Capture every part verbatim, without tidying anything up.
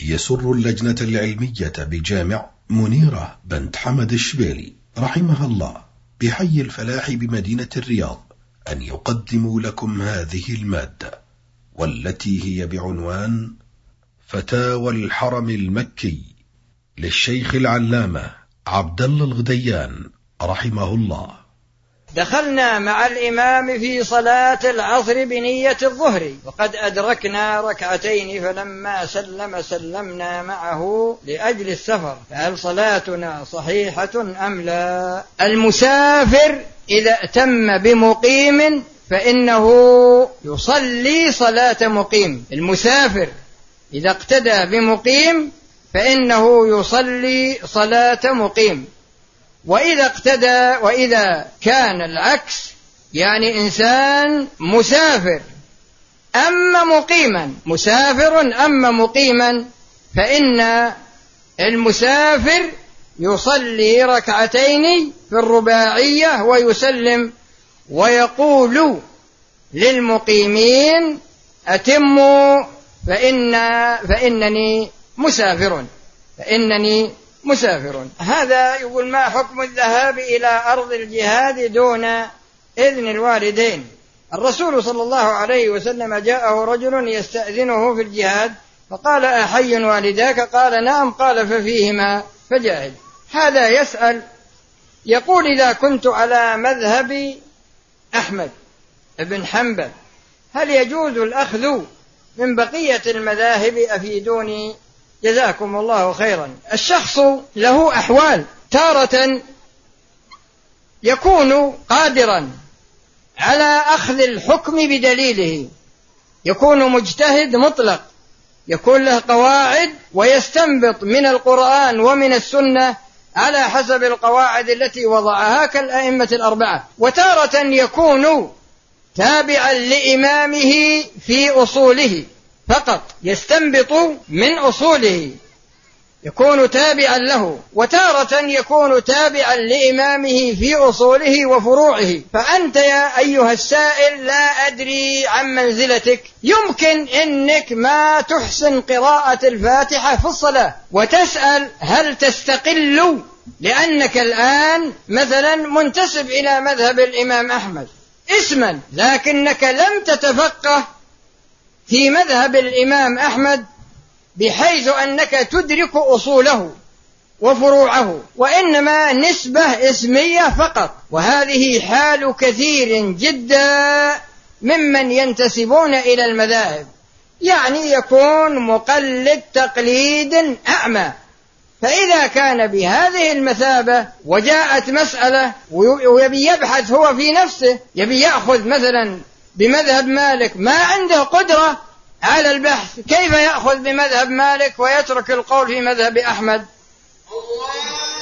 يسر اللجنة العلمية بجامع منيرة بنت حمد الشبيلي رحمها الله بحي الفلاح بمدينة الرياض أن يقدموا لكم هذه المادة، والتي هي بعنوان فتاوى الحرم المكي للشيخ العلامة عبد الله الغديان رحمه الله. دخلنا مع الإمام في صلاة العصر بنية الظهر، وقد أدركنا ركعتين، فلما سلم سلمنا معه لأجل السفر، فهل صلاتنا صحيحة أم لا؟ المسافر إذا اتم بمقيم فإنه يصلي صلاة مقيم. المسافر إذا اقتدى بمقيم فإنه يصلي صلاة مقيم. وإذا اقتدى وإذا كان العكس، يعني إنسان مسافر أما مقيما مسافر أما مقيما، فإن المسافر يصلي ركعتين في الرباعية ويسلم، ويقول للمقيمين أتموا فإن فإنني مسافر فإنني مسافر. هذا يقول: ما حكم الذهاب إلى أرض الجهاد دون إذن الوالدين؟ الرسول صلى الله عليه وسلم جاءه رجل يستأذنه في الجهاد فقال: أحي والداك؟ قال: نعم. قال: ففيهما فجاهد. هذا يسأل يقول: إذا كنت على مذهب أحمد بن حنبل هل يجوز الأخذ من بقية المذاهب؟ أفيدوني جزاكم الله خيرا. الشخص له أحوال، تارة يكون قادرا على أخذ الحكم بدليله، يكون مجتهد مطلق، يكون له قواعد ويستنبط من القرآن ومن السنة على حسب القواعد التي وضعها كالأئمة الأربعة. وتارة يكون تابعا لإمامه في أصوله فقط، يستنبط من أصوله، يكون تابعا له. وتارة يكون تابعا لإمامه في أصوله وفروعه. فأنت يا أيها السائل لا أدري عن منزلتك، يمكن أنك ما تحسن قراءة الفاتحة في الصلاة وتسأل هل تستقل لأنك الآن مثلا منتسب إلى مذهب الإمام أحمد اسما، لكنك لم تتفقه في مذهب الإمام أحمد بحيث أنك تدرك أصوله وفروعه، وإنما نسبة اسمية فقط. وهذه حال كثير جدا ممن ينتسبون إلى المذاهب، يعني يكون مقلد تقليد أعمى. فإذا كان بهذه المثابة وجاءت مسألة ويبي يبحث هو في نفسه، يبي يأخذ مثلا بمذهب مالك، ما عنده قدرة على البحث، كيف يأخذ بمذهب مالك ويترك القول في مذهب أحمد؟ الله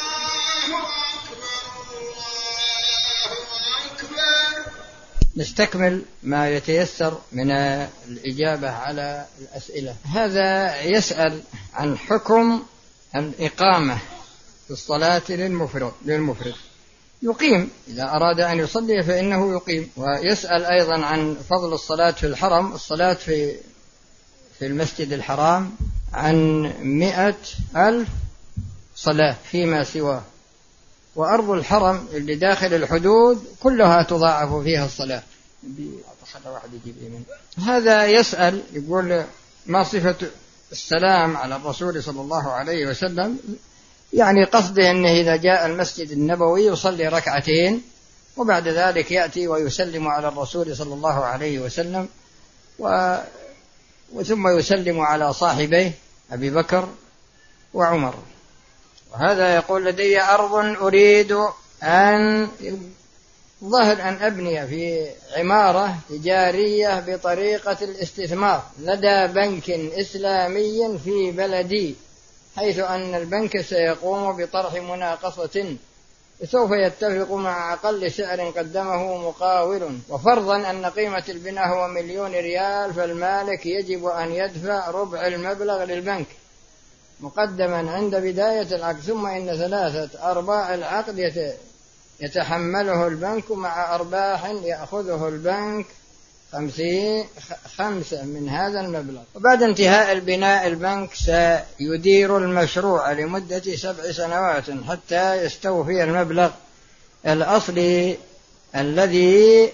أكبر الله أكبر. نستكمل ما يتيسر من الإجابة على الأسئلة. هذا يسأل عن حكم الإقامة في الصلاة للمفرد للمفرد يقيم إذا أراد أن يصلي فإنه يقيم. ويسأل أيضا عن فضل الصلاة في الحرم. الصلاة في في المسجد الحرام عن مئة ألف صلاة فيما سواه، وأرض الحرم اللي داخل الحدود كلها تضاعف فيها الصلاة. هذا يسأل يقول: ما صفة السلام على الرسول صلى الله عليه وسلم؟ يعني قصده أنه إذا جاء المسجد النبوي يصلي ركعتين وبعد ذلك يأتي ويسلم على الرسول صلى الله عليه وسلم، و... وثم يسلم على صاحبيه أبي بكر وعمر. وهذا يقول: لدي أرض أريد أن ظهر أن أبني في عمارة تجارية بطريقة الاستثمار لدى بنك إسلامي في بلدي، حيث أن البنك سيقوم بطرح مناقصة سوف يتفق مع أقل سعر قدمه مقاول، وفرضا أن قيمة البناء هو مليون ريال، فالمالك يجب أن يدفع ربع المبلغ للبنك مقدما عند بداية العقد، ثم إن ثلاثة أرباع العقد يتحمله البنك مع أرباح يأخذه البنك خمسين خمسة من هذا المبلغ. وبعد انتهاء البناء البنك سيدير المشروع لمدة سبع سنوات حتى يستوفي المبلغ الأصلي الذي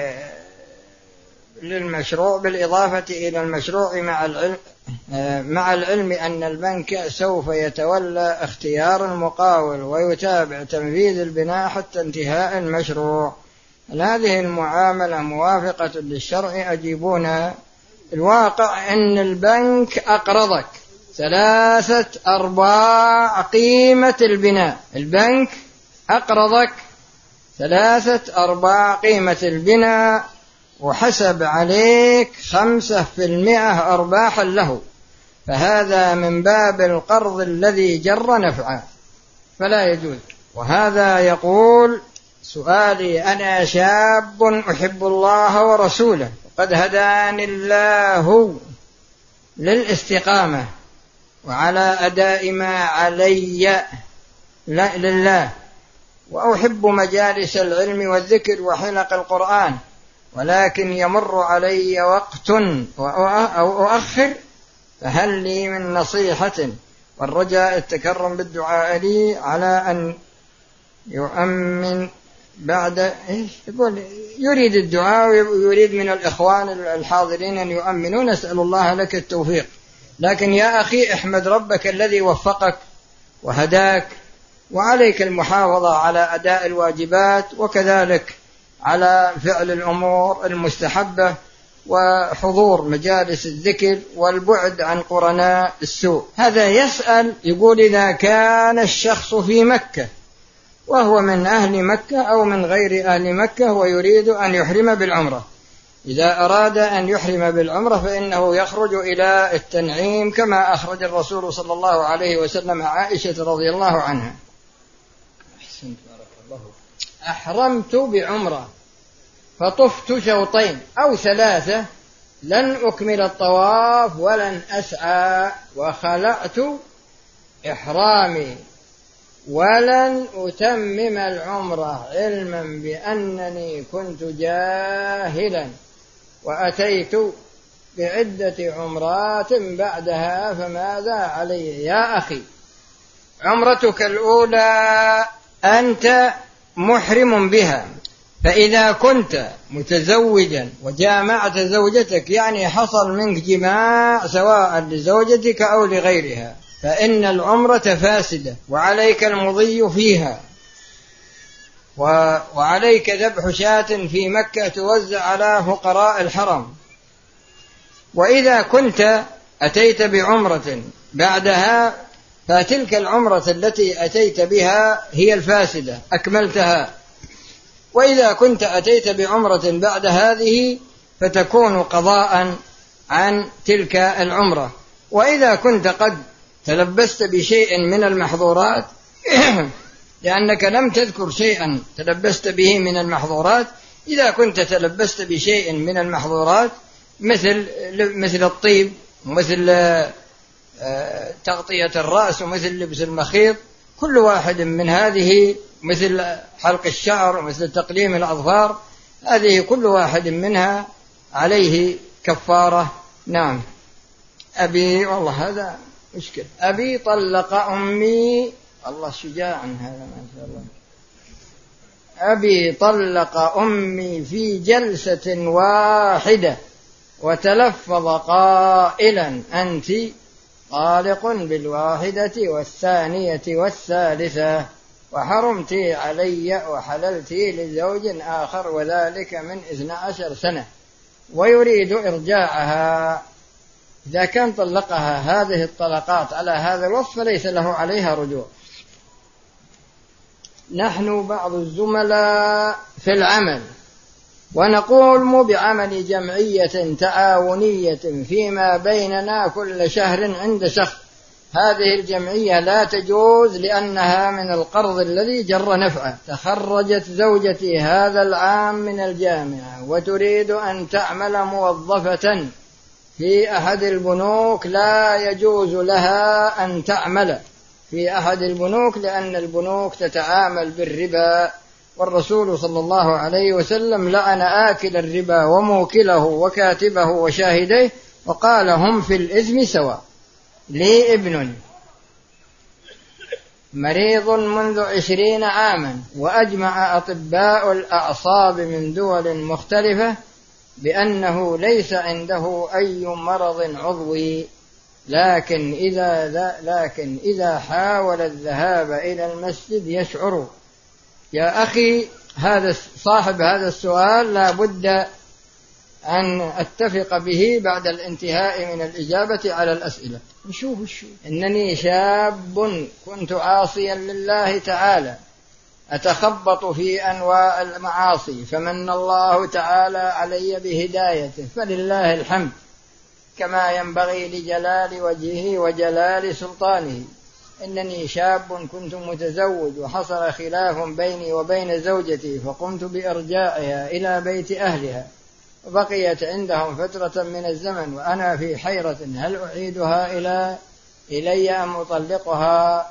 للمشروع، بالإضافة إلى المشروع مع العلم مع العلم أن البنك سوف يتولى اختيار المقاول ويتابع تنفيذ البناء حتى انتهاء المشروع. هذه المعاملة موافقة للشرع. أجيبونا الواقع أن البنك أقرضك ثلاثة أرباع قيمة البناء، البنك أقرضك ثلاثة أرباع قيمة البناء وحسب عليك خمسة في المئة أرباحا له، فهذا من باب القرض الذي جر نفعا فلا يجوز. وهذا يقول: سؤالي: أنا شاب أحب الله ورسوله وقد هداني الله للاستقامة وعلى أداء ما علي لله، وأحب مجالس العلم والذكر وحلق القرآن، ولكن يمر علي وقت أو أؤخر، فهل لي من نصيحة؟ والرجاء التكرم بالدعاء لي على أن يؤمن بعد إيش يقول يريد الدعاء ويريد من الإخوان الحاضرين أن يؤمنوا. نسأل الله لك التوفيق. لكن يا أخي احمد ربك الذي وفقك وهداك، وعليك المحافظة على أداء الواجبات وكذلك على فعل الأمور المستحبة وحضور مجالس الذكر والبعد عن قرناء السوء. هذا يسأل يقول: إذا كان الشخص في مكة وهو من أهل مكة أو من غير أهل مكة ويريد أن يحرم بالعمرة، إذا أراد أن يحرم بالعمرة فإنه يخرج إلى التنعيم كما أخرج الرسول صلى الله عليه وسلم عائشة رضي الله عنها: أحرمت بعمرة فطفت شوطين أو ثلاثة لن أكمل الطواف ولن أسعى، وخلعت إحرامي ولن أتمم العمرة علما بأنني كنت جاهلا، وأتيت بعدة عمرات بعدها، فماذا علي؟ يا أخي، عمرتك الأولى أنت محرم بها، فإذا كنت متزوجا وجامعت زوجتك يعني حصل منك جماع سواء لزوجتك أو لغيرها، فإن العمرة فاسدة وعليك المضي فيها، وعليك ذبح شاة في مكة توزع على فقراء الحرم. وإذا كنت أتيت بعمرة بعدها فتلك العمرة التي أتيت بها هي الفاسدة أكملتها، وإذا كنت أتيت بعمرة بعد هذه فتكون قضاء عن تلك العمرة. وإذا كنت قد تلبست بشيء من المحظورات لأنك لم تذكر شيئا تلبست به من المحظورات، إذا كنت تلبست بشيء من المحظورات مثل مثل الطيب ومثل تغطية الرأس ومثل لبس المخيط، كل واحد من هذه، مثل حلق الشعر ومثل تقليم الأظفار، هذه كل واحد منها عليه كفارة. نعم. أبي والله هذا مشكل. أبي طلق أمي، الله شجاع هذا ما شاء الله. أبي طلق أمي في جلسة واحدة وتلفظ قائلا: أنت طالق بالواحدة والثانية والثالثة، وحرمت علي وحللت لزوج آخر وذلك من اثنى عشر سنة، ويريد إرجاعها. إذا كان طلقها هذه الطلقات على هذا الوصف فليس له عليها رجوع. نحن بعض الزملاء في العمل ونقوم بعمل جمعية تعاونية فيما بيننا كل شهر عند شخص. هذه الجمعية لا تجوز لأنها من القرض الذي جر نفعه. تخرجت زوجتي هذا العام من الجامعة وتريد أن تعمل موظفة في أحد البنوك، لا يجوز لها أن تعمل في أحد البنوك لأن البنوك تتعامل بالربا، والرسول صلى الله عليه وسلم لعن آكل الربا وموكله وكاتبه وشاهديه وقال هم في الإثم سواء. لي ابن مريض منذ عشرين عاما، وأجمع أطباء الأعصاب من دول مختلفة بأنه ليس عنده أي مرض عضوي، لكن إذا, لكن إذا حاول الذهاب إلى المسجد يشعر. يا أخي، هذا صاحب هذا السؤال لا بد أن أتفق به بعد الانتهاء من الإجابة على الأسئلة. نشوف الشيء. إنني شاب كنت عاصيا لله تعالى أتخبط في أنواع المعاصي، فمن الله تعالى علي بهدايته، فلله الحمد كما ينبغي لجلال وجهه وجلال سلطانه. إنني شاب كنت متزوج وحصل خلاف بيني وبين زوجتي، فقمت بإرجاعها إلى بيت أهلها، وبقيت عندهم فترة من الزمن وأنا في حيرة، هل أعيدها إلى إلي أم أطلقها؟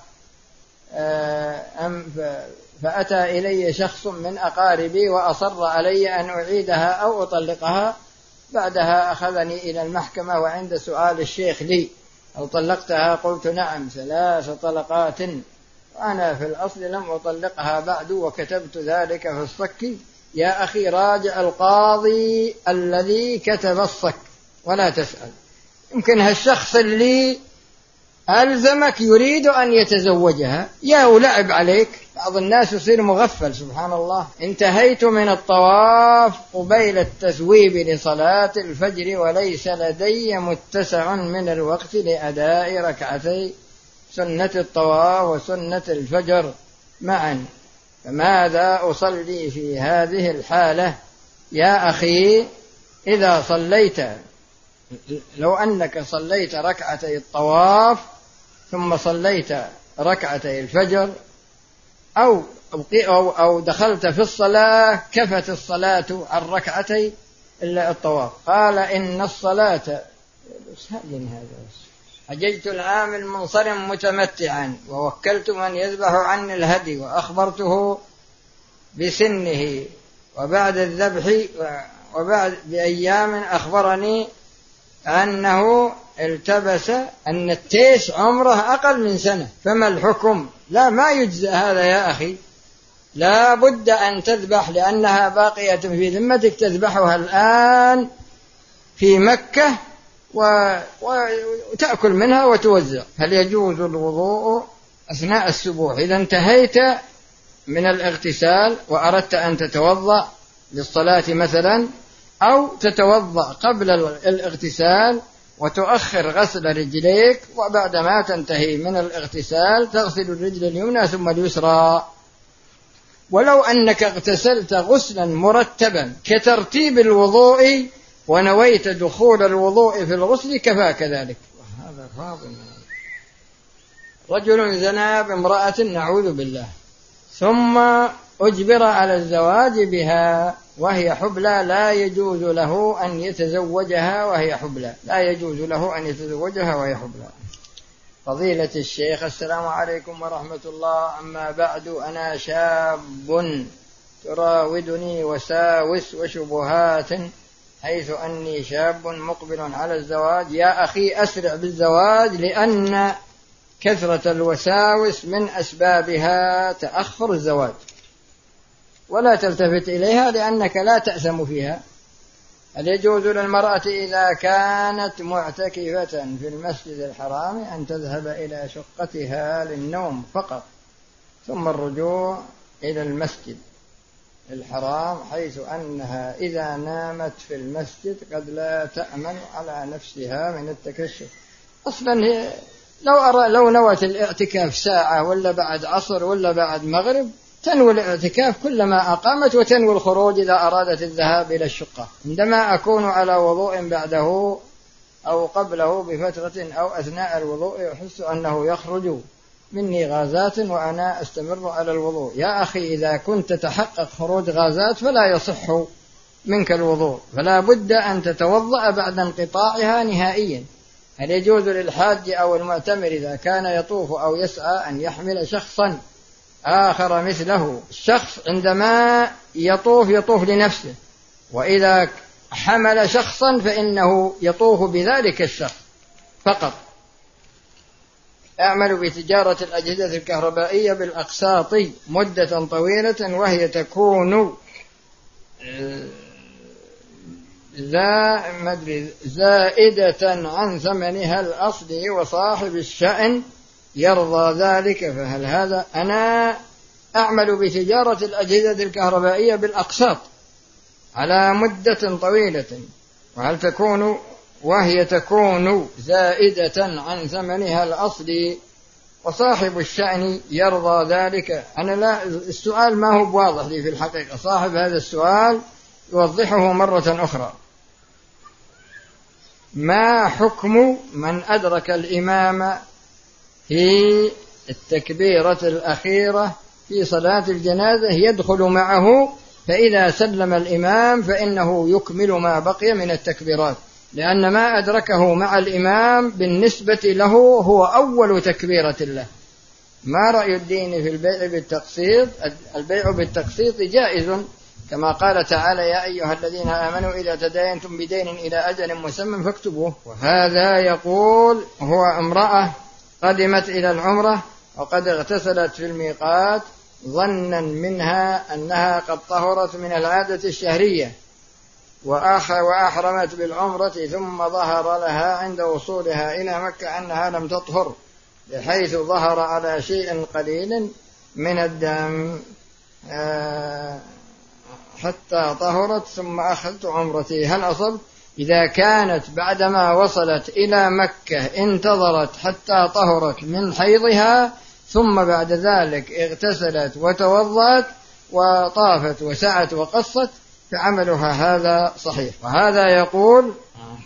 أم فأتى إلي شخص من أقاربي وأصر علي أن أعيدها أو أطلقها. بعدها أخذني إلى المحكمة، وعند سؤال الشيخ لي هل طلقتها قلت نعم ثلاث طلقات، وأنا في الأصل لم أطلقها بعد، وكتبت ذلك في الصك. يا أخي، راجع القاضي الذي كتب الصك ولا تسأل. يمكن هالشخص اللي ألزمك يريد أن يتزوجها يا ولعب عليك. بعض الناس يصير مغفل، سبحان الله. انتهيت من الطواف قبيل التثويب لصلاة الفجر، وليس لدي متسع من الوقت لأداء ركعتي سنة الطواف وسنة الفجر معا، فماذا أصلي في هذه الحالة؟ يا أخي، إذا صليت، لو أنك صليت ركعتي الطواف ثم صليت ركعتي الفجر أو أو دخلت في الصلاة كفت الصلاة عن ركعتي إلا الطواف. قال إن الصلاة حججت العام المنصرم متمتعا، ووكلت من يذبح عني الهدي، وأخبرته بسنه، وبعد الذبح وبعد بأيام أخبرني أنه التبس أن التيس عمره أقل من سنة، فما الحكم؟ لا، ما يجزئ هذا يا أخي، لا بد أن تذبح لأنها باقية في ذمتك، تذبحها الآن في مكة وتأكل منها وتوزع. هل يجوز الوضوء أثناء السبوح إذا انتهيت من الاغتسال وأردت أن تتوضأ للصلاة مثلا، أو تتوضأ قبل الاغتسال وتؤخر غسل رجليك، وبعد ما تنتهي من الاغتسال تغسل الرجل اليمنى ثم اليسرى. ولو أنك اغتسلت غسلا مرتبا كترتيب الوضوء ونويت دخول الوضوء في الغسل كفاك ذلك. هذا فاضل. رجل زنى بامرأة نعوذ بالله، ثم أجبر على الزواج بها وهي حبلى، لا يجوز له أن يتزوجها وهي حبلى، لا يجوز له أن يتزوجها وهي حبلى. فضيلة الشيخ، السلام عليكم ورحمة الله. أما بعد، أنا شاب تراودني وساوس وشبهات، حيث أني شاب مقبل على الزواج. يا أخي، أسرع بالزواج، لأن كثرة الوساوس من أسبابها تأخر الزواج، ولا تلتفت إليها لأنك لا تأثم فيها. هل يجوز للمرأة إذا كانت معتكفة في المسجد الحرام أن تذهب إلى شقتها للنوم فقط ثم الرجوع إلى المسجد الحرام، حيث أنها إذا نامت في المسجد قد لا تأمن على نفسها من التكشف؟ أصلا لو أرى لو نوت الاعتكاف ساعة ولا بعد عصر ولا بعد مغرب تنوي الاعتكاف كلما أقامت، وتنوي الخروج إذا أرادت الذهاب إلى الشقة. عندما أكون على وضوء بعده أو قبله بفترة أو أثناء الوضوء أحس أنه يخرج مني غازات وأنا أستمر على الوضوء. يا أخي، إذا كنت تتحقق خروج غازات فلا يصح منك الوضوء، فلا بد أن تتوضأ بعد انقطاعها نهائيا. هل يجوز للحاج أو المعتمر إذا كان يطوف أو يسعى أن يحمل شخصا آخر مثله. الشخص عندما يطوف يطوف لنفسه، وإذا حمل شخصا فإنه يطوف بذلك الشخص فقط. أعمل بتجارة الأجهزة الكهربائية بالأقساط مدة طويلة، وهي تكون زائدة عن ثمنها الأصلي، وصاحب الشأن يرضى ذلك، فهل هذا؟ أنا أعمل بتجارة الأجهزة الكهربائية بالأقساط على مدة طويلة، وهل تكون وهي تكون زائدة عن ثمنها الأصلي، وصاحب الشأن يرضى ذلك. أنا لا، السؤال ما هو واضح لي في الحقيقة، صاحب هذا السؤال يوضحه مرة أخرى. ما حكم من أدرك الإمام في التكبيرة الأخيرة في صلاة الجنازة يدخل معه، فإذا سلم الإمام فإنه يكمل ما بقي من التكبيرات، لأن ما أدركه مع الإمام بالنسبة له هو أول تكبيرة له. ما رأي الدين في البيع بالتقسيط؟ البيع بالتقسيط جائز، كما قال تعالى: يا أيها الذين آمنوا إذا تداينتم بدين إلى أجل مسمى فاكتبوه. وهذا يقول هو امرأة قدمت إلى العمرة وقد اغتسلت في الميقات ظنا منها أنها قد طهرت من العادة الشهرية، وأحرمت بالعمرة، ثم ظهر لها عند وصولها إلى مكة أنها لم تطهر، بحيث ظهر على شيء قليل من الدم حتى طهرت، ثم أخذت عمرتي، هل أصبت؟ إذا كانت بعدما وصلت إلى مكة انتظرت حتى طهرت من حيضها، ثم بعد ذلك اغتسلت وتوضأت وطافت وسعت وقصت، فعملها هذا صحيح. وهذا يقول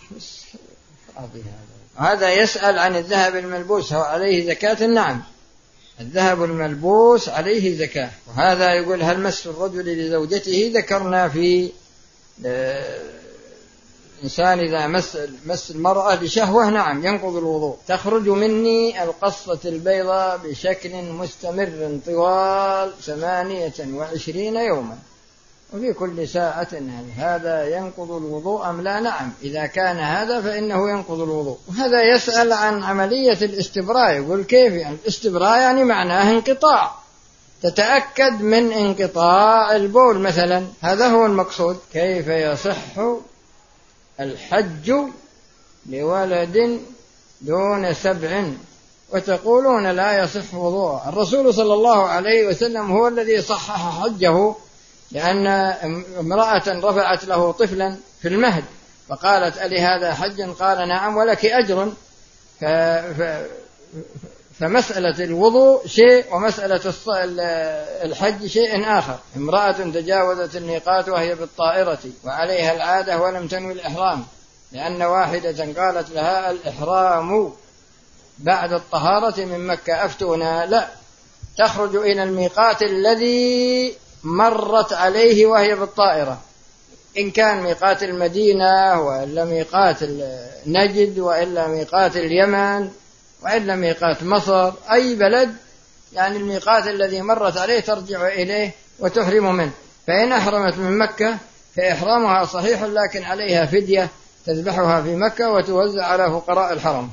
هذا يسأل عن الذهب الملبوس، هو عليه زكاة؟ نعم، الذهب الملبوس عليه زكاة. وهذا يقول: هل مس الرجل لزوجته؟ ذكرنا في إنسان إذا مس, مس المرأة لشهوة نعم ينقض الوضوء. تخرج مني القصة البيضاء بشكل مستمر طوال ثمانية وعشرين يوما وفي كل ساعة، هل هذا ينقض الوضوء أم لا؟ نعم، إذا كان هذا فإنه ينقض الوضوء. وهذا يسأل عن عملية الاستبراء، يقول كيف يعني الاستبراء؟ يعني معناه انقطاع، تتأكد من انقطاع البول مثلا، هذا هو المقصود. كيف يصح الحج لولد دون سبع وتقولون لا يصح وضوء؟ الرسول صلى الله عليه وسلم هو الذي صحح حجه، لأن امرأة رفعت له طفلا في المهد فقالت: ألي هذا حج؟ قال: نعم ولك أجر. ف... ف... فمسألة الوضوء شيء، ومسألة الحج شيء آخر. امرأة تجاوزت الميقات وهي بالطائرة وعليها العادة ولم تنوي الإحرام، لأن واحدة قالت لها: الإحرام بعد الطهارة من مكة، أفتونا. لا، تخرج إلى الميقات الذي مرت عليه وهي بالطائرة، إن كان ميقات المدينة وإلا ميقات نجد وإلا ميقات اليمن وإلا ميقات مصر، أي بلد يعني الميقات الذي مرت عليه ترجع إليه وتحرم منه. فإن أحرمت من مكة فإحرامها صحيح، لكن عليها فدية تذبحها في مكة وتوزع على فقراء الحرم.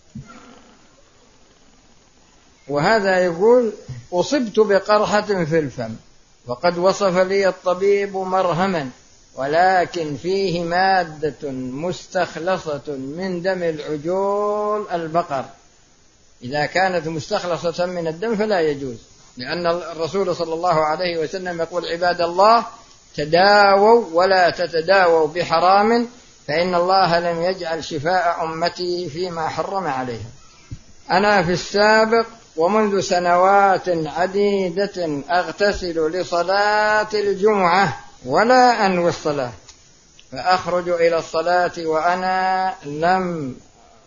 وهذا يقول: أصبت بقرحة في الفم وقد وصف لي الطبيب مرهما، ولكن فيه مادة مستخلصة من دم العجول البقر. إذا كانت مستخلصة من الدم فلا يجوز، لأن الرسول صلى الله عليه وسلم يقول: عباد الله تداووا ولا تتداووا بحرام، فإن الله لم يجعل شفاء أمتي فيما حرم عليها. أنا في السابق ومنذ سنوات عديدة أغتسل لصلاة الجمعة ولا أنوي الصلاة، فأخرج إلى الصلاة وأنا لم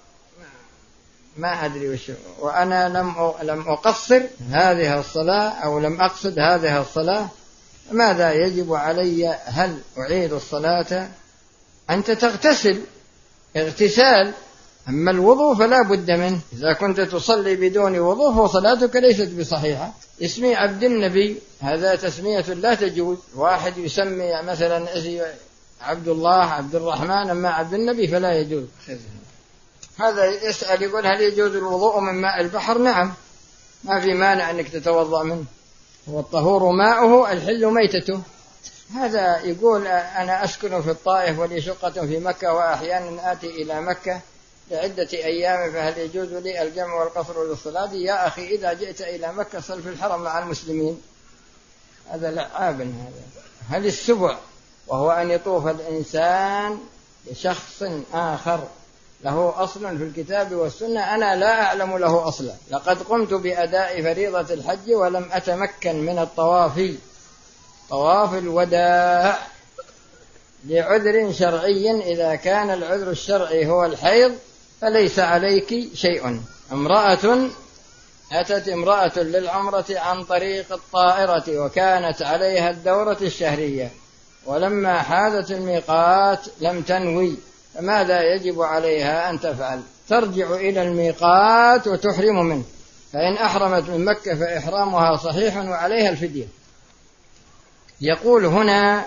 ما أدري وش وأنا لم لم أقصر هذه الصلاة أو لم أقصد هذه الصلاة، ماذا يجب علي؟ هل أعيد الصلاة؟ أنت تغتسل اغتسال أما الوضوء فلا بد منه، إذا كنت تصلي بدون وضوء فصلاتك ليست بصحيحة. اسمي عبد النبي هذا تسمية لا تجوز، واحد يسمي مثلا عبد الله عبد الرحمن، أما عبد النبي فلا يجوز. هذا يسأل يقول هل يجوز الوضوء من ماء البحر؟ نعم، ما في مانع أنك تتوضأ منه، والطهور ماؤه الحل ميتته. هذا يقول أنا أسكن في الطائف ولي شقة في مكة وأحيانا آتي إلى مكة لعدة أيام، فهل يجوز لي الجمع والقصر للصلاة؟ يا أخي إذا جئت إلى مكة صل في الحرم مع المسلمين، هذا لعاب. هذا هل السبع وهو أن يطوف الإنسان لشخص آخر له أصل في الكتاب والسنة؟ أنا لا أعلم له أصلا. لقد قمت بأداء فريضة الحج ولم أتمكن من الطواف طواف الوداع لعذر شرعي. إذا كان العذر الشرعي هو الحيض فليس عليك شيء. امرأة أتت امرأة للعمرة عن طريق الطائرة وكانت عليها الدورة الشهرية، ولما حاذت الميقات لم تنوي، فماذا يجب عليها أن تفعل؟ ترجع إلى الميقات وتحرم منه، فإن أحرمت من مكة فإحرامها صحيح وعليها الفدية. يقول هنا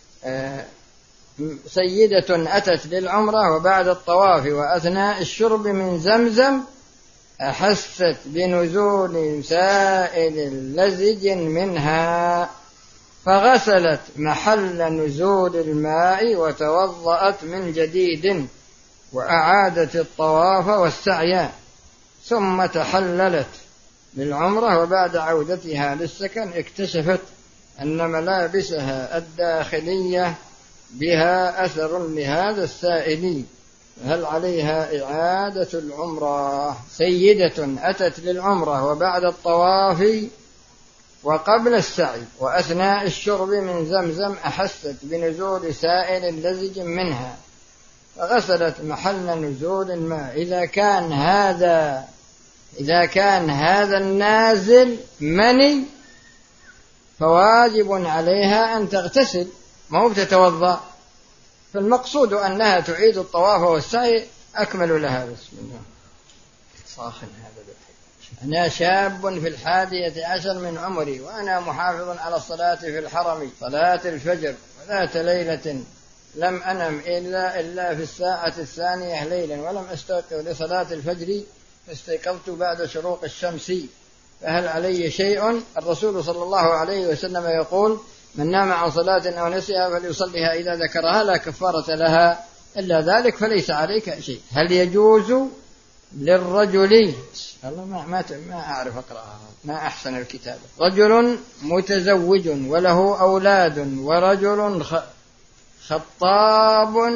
سيدة أتت للعمرة وبعد الطواف وأثناء الشرب من زمزم أحست بنزول سائل لزج منها، فغسلت محل نزول الماء وتوضأت من جديد وأعادت الطواف والسعي، ثم تحللت بالعمرة. وبعد عودتها للسكن اكتشفت أن ملابسها الداخلية بها أثر لهذا السائل، هل عليها إعادة العمرة؟ سيدة أتت للعمرة وبعد الطواف وقبل السعي وأثناء الشرب من زمزم أحست بنزول سائل لزج منها، فغسلت محل نزول الماء. إذا كان هذا إذا كان هذا النازل مني فواجب عليها أن تغتسل، ما هو بتتوضأ. فالمقصود أنها تعيد الطواف والسعي أكمل لها. بسم الله. صاخن هذا بالحج. أنا شاب في الحادية عشر من عمري وأنا محافظ على الصلاة في الحرم صلاة الفجر، وذات ليلة لم أنم إلا إلا في الساعة الثانية ليلا ولم أستيقظ لصلاة الفجر، فاستيقظت بعد شروق الشمس، فهل علي شيء؟ الرسول صلى الله عليه وسلم يقول من نام عن صلاة أو نسيها فليصليها إذا ذكرها لا كفارة لها إلا ذلك، فليس عليك شيء. هل يجوز للرجل الله ما, ما, ما أعرف أقرأها، ما أحسن الكتاب. رجل متزوج وله أولاد ورجل خطاب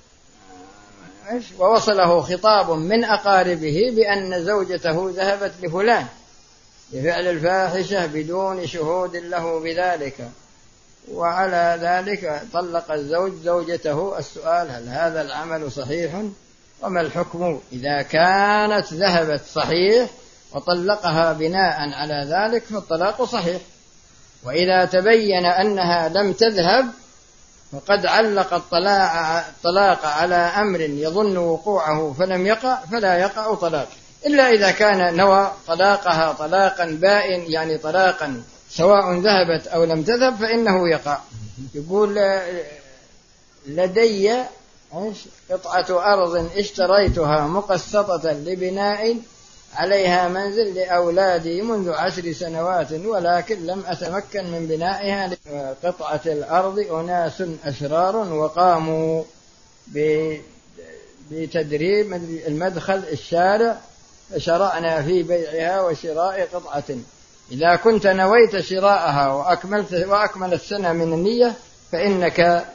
ووصله خطاب من أقاربه بأن زوجته ذهبت لفلان لفعل الفاحشة بدون شهود له بذلك، وعلى ذلك طلق الزوج زوجته. السؤال هل هذا العمل صحيح؟ وما الحكم إذا كانت ذهبت صحيح وطلقها بناء على ذلك فالطلاق صحيح، وإذا تبين أنها لم تذهب وقد علق الطلاق على أمر يظن وقوعه فلم يقع فلا يقع طلاق، إلا إذا كان نوى طلاقها طلاقا بائن، يعني طلاقا سواء ذهبت أو لم تذهب فإنه يقع. يقول لدي قطعة أرض اشتريتها مقسطة لبناء عليها منزل لأولادي منذ عشر سنوات، ولكن لم أتمكن من بنائها. قطعة الأرض أناس أشرار وقاموا بتدريب المدخل الشارع، فشرعنا في بيعها وشراء قطعة. إذا كنت نويت شراءها وأكملت وأكمل السنة من النية فإنك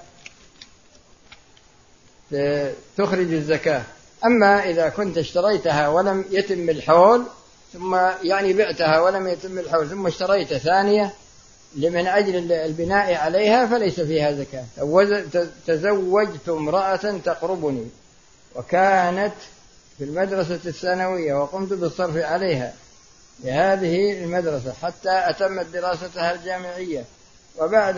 تخرج الزكاة. أما إذا كنت اشتريتها ولم يتم الحول ثم يعني بعتها ولم يتم الحول ثم اشتريت ثانية لمن أجل البناء عليها فليس فيها زكاة. تزوجت امرأة تقربني وكانت في المدرسة الثانوية وقمت بالصرف عليها لهذه المدرسة حتى أتمت دراستها الجامعية، وبعد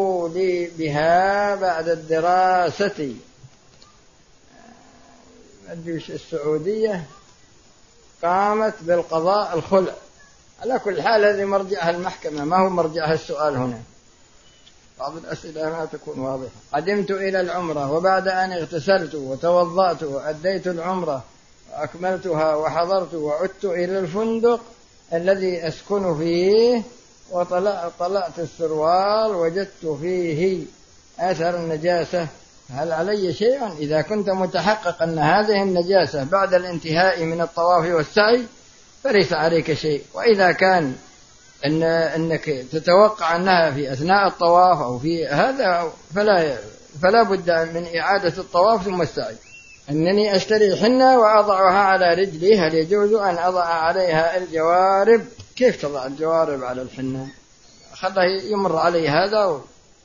دخولي بها بعد الدراسة الجيوش السعودية قامت بالقضاء الخلع. على كل حال هذه مرجعها المحكمة، ما هو مرجعها السؤال هنا. بعض الأسئلة ما تكون واضحة. قدمت إلى العمرة وبعد أن اغتسلت وتوضأت وأديت العمرة وأكملتها وحضرت وعدت إلى الفندق الذي أسكن فيه وطلعت السروال وجدت فيه أثر النجاسة، هل علي شيء؟ إذا كنت متحقق أن هذه النجاسة بعد الانتهاء من الطواف والسعي فليس عليك شيء، وإذا كان إن أنك تتوقع أنها في أثناء الطواف أو في هذا فلا فلا بد من إعادة الطواف ثم السعي. أنني أشتري حنة وأضعها على رجلي، هل يجوز أن أضع عليها الجوارب؟ كيف تضع الجوارب على الحنة؟ خله يمر علي هذا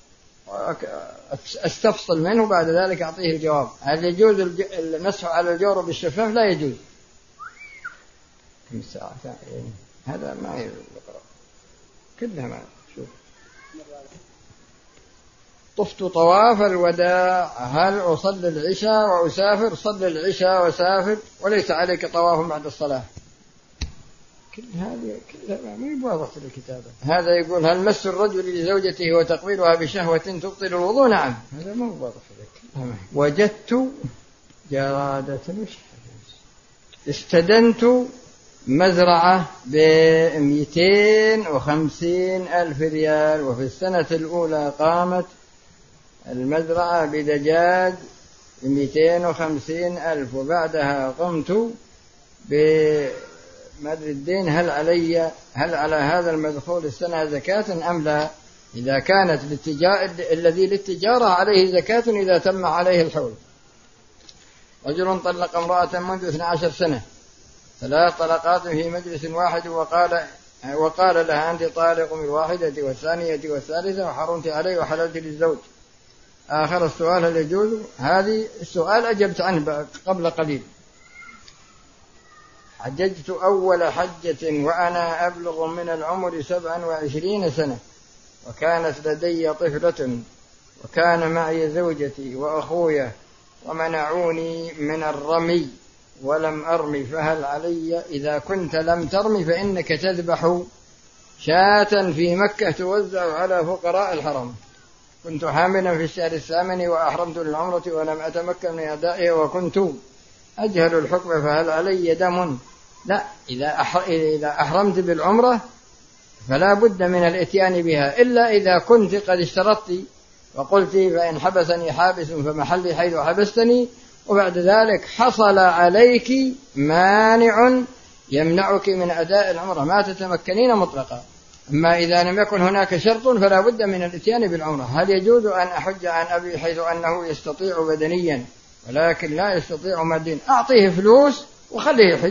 واستفصل منه بعد ذلك أعطيه الجواب. هل يجوز المسح على الجورب الشفاف؟ لا يجوز. كم ساعة هذا ما يقرأ كلها ما شوف. طفت طواف الوداع، هل أصلي العشاء وأسافر؟ صلي العشاء وسافر وليس عليك طواف بعد الصلاة. كل هذه كلها ما يبواضح في الكتابة. هذا يقول هل مس الرجل لزوجته وتقبيلها بشهوة تبطل الوضوء؟ نعم، هذا ما يبواضح في. وجدت جرادة استدنت مزرعة بمئتين وخمسين ألف ريال، وفي السنة الأولى قامت المزرعة بدجاج بمئتين وخمسين ألف، وبعدها قمت بمدر الدين، هل علي هل على هذا المدخول السنة زكاة أم لا؟ إذا كانت للتجارة الذي للتجارة عليه زكاة إذا تم عليه الحول. رجل طلق امرأة منذ اثنتي عشرة سنة ثلاث طلقات في مجلس واحد، وقال وقال لها أنت طالق بالواحدة والثانية والثالثة وحرمت عليه وحللت للزوج. آخر السؤال هل يجوز؟ هذه السؤال أجبت عنه قبل قليل. حججت أول حجة وأنا أبلغ من العمر سبعا وعشرين سنة، وكانت لدي طفلة وكان معي زوجتي وأخويا ومنعوني من الرمي ولم أرمي، فهل علي؟ إذا كنت لم ترمي فإنك تذبح شاة في مكة توزع على فقراء الحرم. كنت حاملا في الشهر الثامن وأحرمت للعمرة ولم أتمكن من أدائها وكنت أجهل الحكم، فهل علي دم؟ لا، إذا أحرمت بالعمرة فلا بد من الاتيان بها، إلا إذا كنت قد اشترطت وقلت فإن حبسني حابس فمحلي حيث حبستني، وبعد ذلك حصل عليك مانع يمنعك من أداء العمرة ما تتمكنين مطلقا. أما إذا لم يكن هناك شرط فلا بد من الاتيان بالعمرة. هل يجوز أن أحج عن أبي حيث أنه يستطيع بدنيا ولكن لا يستطيع ماديا؟ أعطيه فلوس وخليه يحج.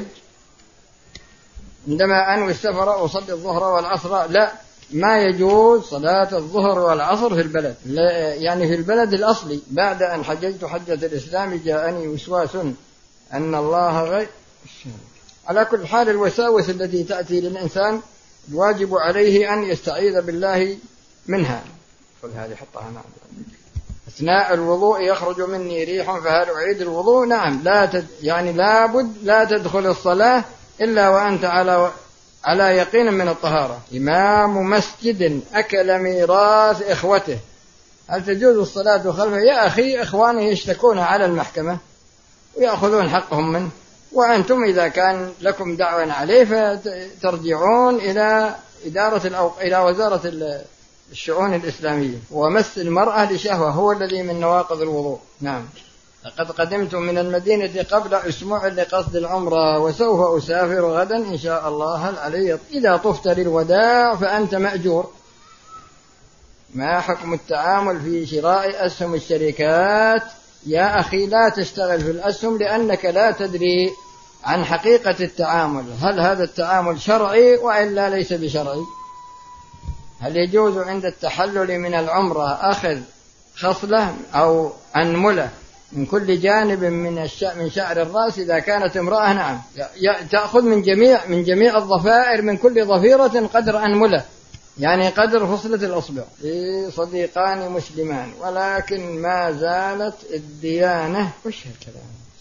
عندما أنوي السفر أصلي الظهر والعصر، لا، ما يجوز صلاة الظهر والعصر في البلد، يعني في البلد الأصلي. بعد أن حججت حجة الإسلام جاءني وسواس أن الله غير. على كل حال الوساوس التي تأتي للإنسان الواجب عليه أن يستعيذ بالله منها. هذه حطها معنا. أثناء الوضوء يخرج مني ريح فهل أعيد الوضوء؟ نعم، لا تد... يعني لابد لا تدخل الصلاة إلا وأنت على على يقين من الطهارة. إمام مسجد أكل ميراث إخوته، هل تجوز الصلاة خلفه؟ يا أخي، إخوانه يشتكون على المحكمة ويأخذون حقهم منه، وأنتم إذا كان لكم دعوة عليه فترجعون إلى إدارة الأو... إلى وزارة الشؤون الإسلامية. ومس المرأة لشهوة هو الذي من نواقض الوضوء. نعم. لقد قدمت من المدينة قبل أسبوع لقصد العمرة وسوف أسافر غدا إن شاء الله، هل علي؟ إذا طفت للوداع فأنت مأجور. ما حكم التعامل في شراء أسهم الشركات؟ يا أخي، لا تشتغل في الأسهم لأنك لا تدري عن حقيقة التعامل، هل هذا التعامل شرعي وإلا ليس بشرعي. هل يجوز عند التحلل من العمرة أخذ خصلة أو أنملة من كل جانب من الش... من شعر الرأس إذا كانت امرأة؟ نعم، تأخذ من جميع من جميع الضفائر، من كل ضفيرة قدر أنملة، يعني قدر فصلة الأصبع. لي صديقان مسلمان ولكن ما زالت الديانة وش هالكلام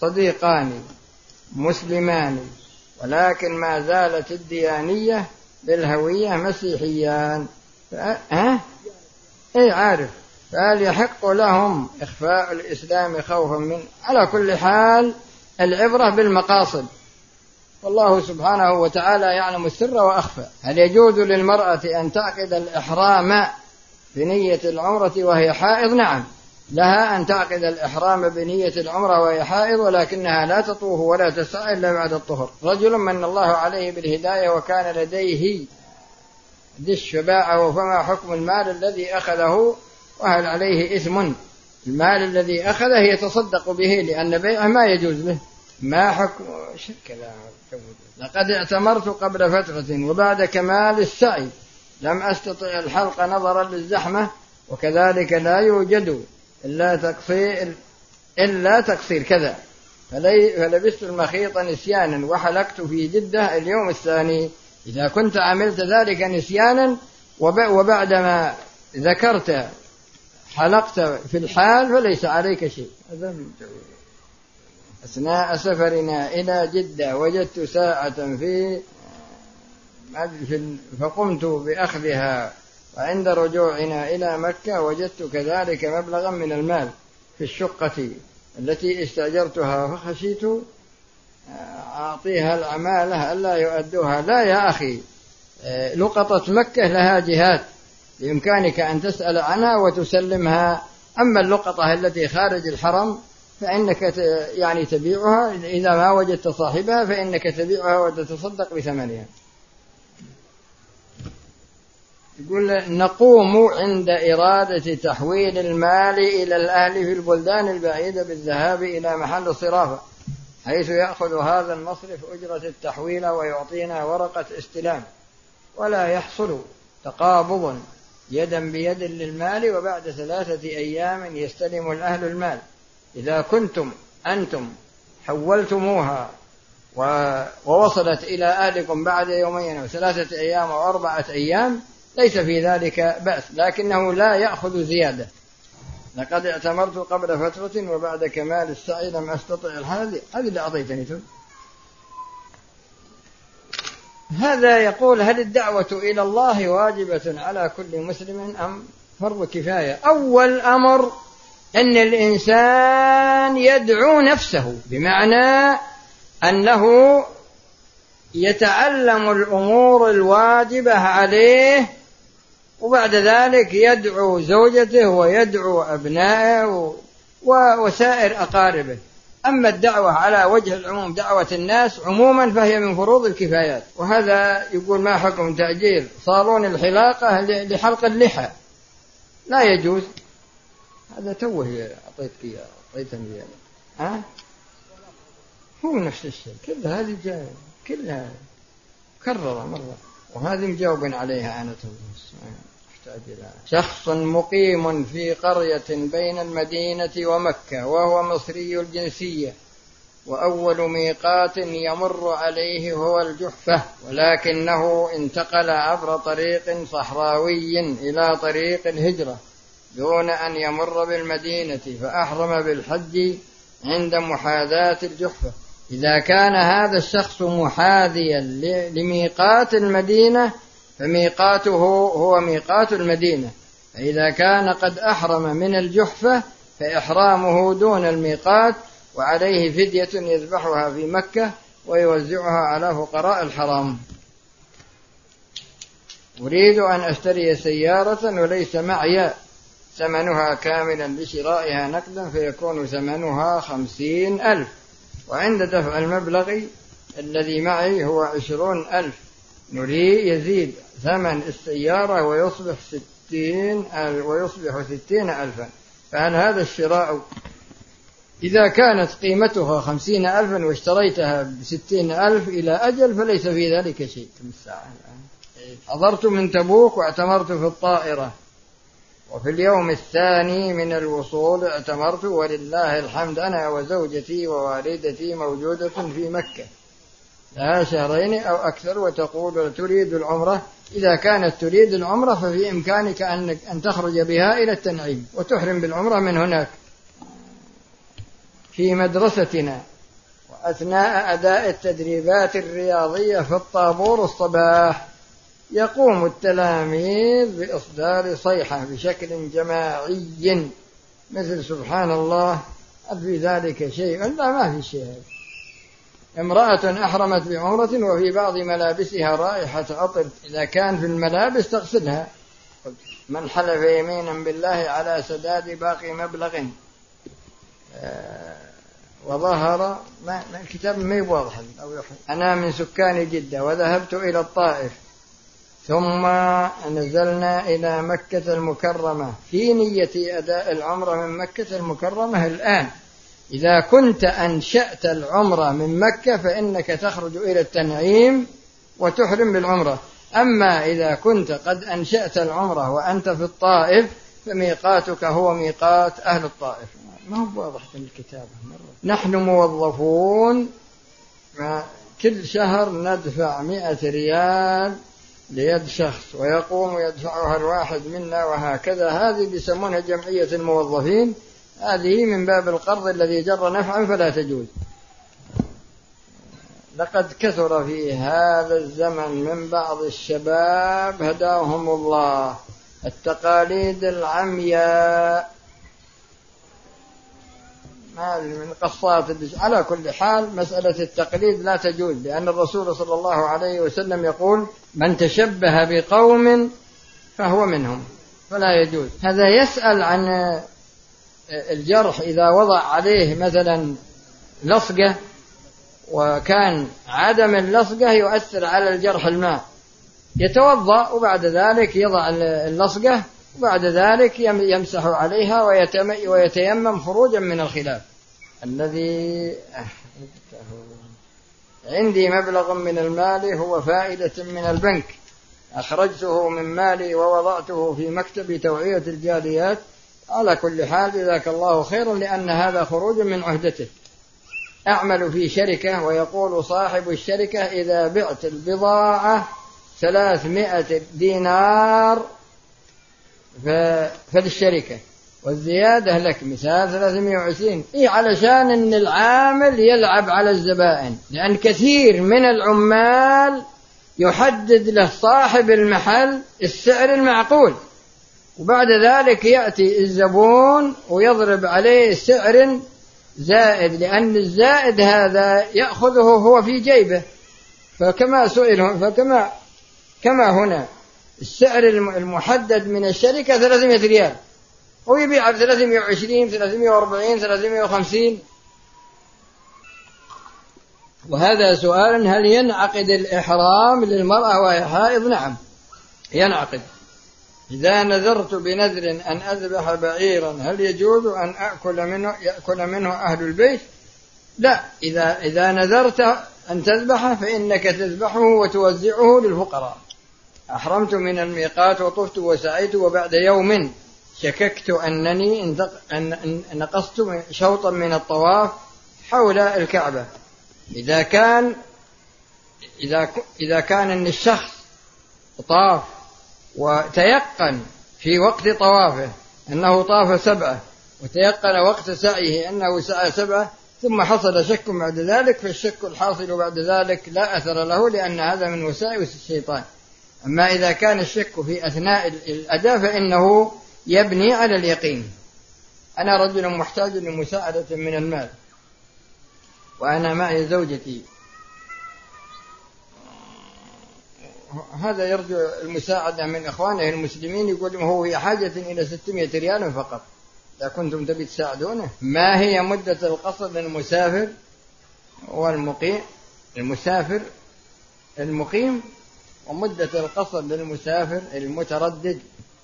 صديقان مسلمان ولكن ما زالت الديانية بالهوية مسيحيان، ها؟ اي عارف، فهل يحق لهم إخفاء الإسلام خوفا منه؟ على كل حال العبرة بالمقاصد، والله سبحانه وتعالى يعلم السر وأخفى. هل يجوز للمرأة أن تعقد الإحرام بنية العمرة وهي حائض؟ نعم، لها أن تعقد الإحرام بنية العمرة وهي حائض، ولكنها لا تطوف ولا تسعى إلا بعد الطهر. رجل من الله عليه بالهداية وكان لديه دش فباعه، فما حكم المال الذي أخذه وهل عليه إثم؟ المال الذي أخذه يتصدق به لأن بيعه ما يجوز له. ما حكم شكله؟ لقد اعتمرت قبل فترة وبعد كمال السعي لم أستطع الحلق نظرا للزحمة، وكذلك لا يوجد إلا تقصير إلا تقصير كذا، فلبست المخيط نسيانا وحلقت في جدة اليوم الثاني. إذا كنت عملت ذلك نسيانا وبعدما ذكرت حلقت في الحال فليس عليك شيء. أثناء سفرنا إلى جدة وجدت ساعة في فقمت بأخذها، وعند رجوعنا إلى مكة وجدت كذلك مبلغا من المال في الشقة التي استأجرتها، فخشيت أعطيها العمالة ألا يؤدوها. لا يا أخي، لقطة مكة لها جهات بإمكانك أن تسأل عنها وتسلمها، أما اللقطة التي خارج الحرم فإنك يعني تبيعها إذا ما وجدت صاحبها، فإنك تبيعها وتتصدق بثمنها. يقول نقوم عند إرادة تحويل المال إلى الأهل في البلدان البعيدة بالذهاب إلى محل الصرافة، حيث يأخذ هذا المصرف أجرة التحويل ويعطينا ورقة استلام، ولا يحصل تقابض يدا بيد للمال، وبعد ثلاثة أيام يستلم الأهل المال. إذا كنتم أنتم حولتموها ووصلت إلى أهلكم بعد يومين أو ثلاثة أيام أو أربعة أيام ليس في ذلك بأس، لكنه لا يأخذ زيادة. لقد اعتمرت قبل فترة وبعد كمال السعي لم أستطع الحال. هذه اللي أعطيتني تم. هذا يقول هل الدعوة إلى الله واجبة على كل مسلم أم فرض كفاية؟ أول أمر أن الإنسان يدعو نفسه، بمعنى أنه يتعلم الأمور الواجبة عليه، وبعد ذلك يدعو زوجته ويدعو أبنائه وسائر أقاربه. أما الدعوة على وجه العموم دعوة الناس عموما فهي من فروض الكفايات. وهذا يقول ما حكم تأجير صالون الحلاقة لحلق اللحى؟ لا يجوز. هذا توه أعطيتك إياه أعطيتني إياه ها هو نفس الشيء، كل هذه جاء كلها كررها مرة، وهذه مجاوب عليها أنا أحتاج إلى. شخص مقيم في قرية بين المدينة ومكة وهو مصري الجنسية، وأول ميقات يمر عليه هو الجحفة، ولكنه انتقل عبر طريق صحراوي إلى طريق الهجرة دون أن يمر بالمدينة، فأحرم بالحج عند محاذاة الجحفة. إذا كان هذا الشخص محاذيا لميقات المدينة فميقاته هو ميقات المدينة، فإذا كان قد أحرم من الجحفة فإحرامه دون الميقات، وعليه فدية يذبحها في مكة ويوزعها على فقراء الحرام. أريد أن أشتري سيارة وليس معي ثمنها كاملا لشرائها نقدا، فيكون ثمنها خمسين ألف، وعند دفع المبلغ الذي معي هو عشرون ألف، نريد يزيد ثمن السيارة ويصبح ستين ألف ويصبح ستين ألفا، فهل هذا الشراء إذا كانت قيمتها خمسين ألفا واشتريتها بستين ألف إلى أجل فليس في ذلك شيء؟ كم الساعة الآن؟ حضرت من تبوك واعتمرت في الطائرة، وفي اليوم الثاني من الوصول اعتمرت ولله الحمد أنا وزوجتي ووالدتي موجودة في مكة لها شهرين أو أكثر، وتقول تريد العمرة. إذا كانت تريد العمرة ففي إمكانك أن تخرج بها إلى التنعيم وتحرم بالعمرة من هناك. في مدرستنا أثناء أداء التدريبات الرياضية في الطابور الصباح يقوم التلاميذ بإصدار صيحة بشكل جماعي مثل سبحان الله، هل في ذلك شيء؟ لا، ما في شيء. امرأة أحرمت بعمرة وفي بعض ملابسها رائحة عطر، إذا كان في الملابس تغسلها. من حلف يمينا بالله على سداد باقي مبلغ آه وظهر ما الكتاب ما يواضح. أنا من سكان جدة وذهبت إلى الطائف ثم نزلنا إلى مكة المكرمة في نية أداء العمرة من مكة المكرمة الآن. إذا كنت أنشأت العمرة من مكة فإنك تخرج إلى التنعيم وتحرم بالعمرة. أما إذا كنت قد أنشأت العمرة وأنت في الطائف فميقاتك هو ميقات أهل الطائف. ما هو واضح في الكتاب مرة. نحن موظفون كل شهر ندفع مئة ريال ليد شخص ويقوم يدفعها الواحد منا وهكذا. هذه بيسمونها جمعية الموظفين، هذه من باب القرض الذي جر نفعا فلا تجوز. لقد كثر في هذا الزمن من بعض الشباب هداهم الله التقاليد العمياء من قصات. على كل حال مسألة التقليد لا تجوز، لأن الرسول صلى الله عليه وسلم يقول من تشبه بقوم فهو منهم، فلا يجوز. هذا يسأل عن الجرح إذا وضع عليه مثلا لصقة وكان عدم اللصقة يؤثر على الجرح الماء، يتوضأ وبعد ذلك يضع اللصقة وبعد ذلك يمسح عليها ويتيمم خروجا من الخلاف. الذي عندي مبلغ من المال هو فائدة من البنك أخرجته من مالي ووضعته في مكتب توعية الجاليات. على كل حال جزاك الله خيرا، لأن هذا خروج من عهدته. أعمل في شركة ويقول صاحب الشركة إذا بعت البضاعة ثلاثمائة دينار فللشركة والزيادة لك، مثال ثلاثمائة وعشرين. إيه علشان أن العامل يلعب على الزبائن، لأن كثير من العمال يحدد له صاحب المحل السعر المعقول وبعد ذلك يأتي الزبون ويضرب عليه سعر زائد، لأن الزائد هذا يأخذه هو في جيبه. فكما سئل فكما كما هنا السعر المحدد من الشركة ثلاثمائة ريال ويبيع ب ثلاثمائة وعشرين ثلاثمائة وأربعين ثلاثمائة وخمسين. وهذا سؤال هل ينعقد الإحرام للمرأة وهي حائض؟ نعم ينعقد. إذا نذرت بنذر أن أذبح بعيرا هل يجوز أن أكل منه يأكل منه أهل البيت؟ لا، إذا إذا نذرت أن تذبحه فإنك تذبحه وتوزعه للفقراء. أحرمت من الميقات وطفت وسعيت وبعد يوم شككت أنني أن نقصت شوطا من الطواف حول الكعبة. إذا كان إذا إذا كان أن الشخص طاف وتيقن في وقت طوافه أنه طاف سبعة وتيقن وقت سعيه أنه سعى سبعة ثم حصل شك بعد ذلك، فالشك الحاصل بعد ذلك لا أثر له، لأن هذا من وساوس الشيطان. أما إذا كان الشك في أثناء الأداء فإنه يبني على اليقين. أنا رجل محتاج لمساعدة من المال وأنا معي زوجتي، هذا يرجو المساعدة من إخوانه المسلمين، يقول هو في حاجة إلى ستمائة ريال فقط، إذا كنتم تبي تساعدونه. ما هي مدة القصر للمسافر والمقيم؟ المسافر المقيم ومدة القصر للمسافر المتردد.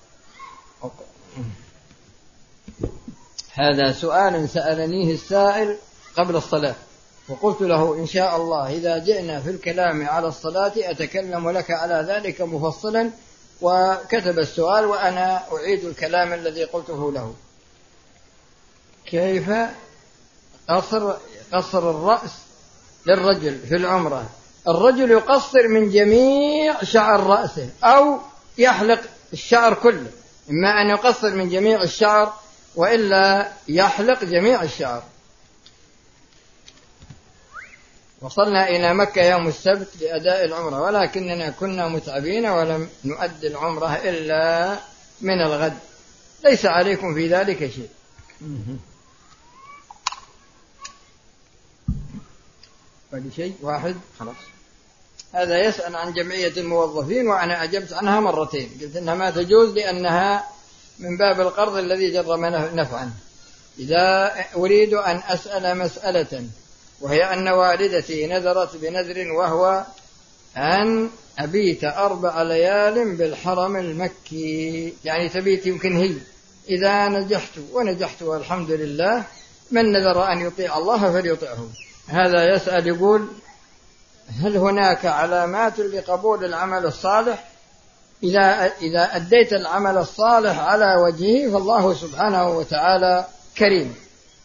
هذا سؤال سألنيه السائل قبل الصلاة، وقلت له إن شاء الله إذا جئنا في الكلام على الصلاة أتكلم لك على ذلك مفصلا، وكتب السؤال وأنا أعيد الكلام الذي قلته له. كيف قصر قصر الرأس للرجل في العمرة؟ الرجل يقصر من جميع شعر رأسه أو يحلق الشعر كله، إما أن يقصر من جميع الشعر وإلا يحلق جميع الشعر. وصلنا إلى مكة يوم السبت لأداء العمرة، ولكننا كنا متعبين ولم نؤدي العمرة إلا من الغد، ليس عليكم في ذلك شيء. باقي شيء واحد خلاص. هذا يسأل عن جمعية الموظفين، وأنا أجبت عنها مرتين، قلت إنها ما تجوز لأنها من باب القرض الذي جر نفعا. إذا أريد أن أسأل مسألة، وهي أن والدتي نذرت بنذر وهو أن أبيت أربع ليال بالحرم المكي، يعني تبيت يمكن هي، إذا نجحت ونجحت والحمد لله، من نذر أن يطيع الله فليطيعه. هذا يسأل يقول: هل هناك علامات لقبول العمل الصالح؟ إذا إذا أديت العمل الصالح على وجهه فالله سبحانه وتعالى كريم.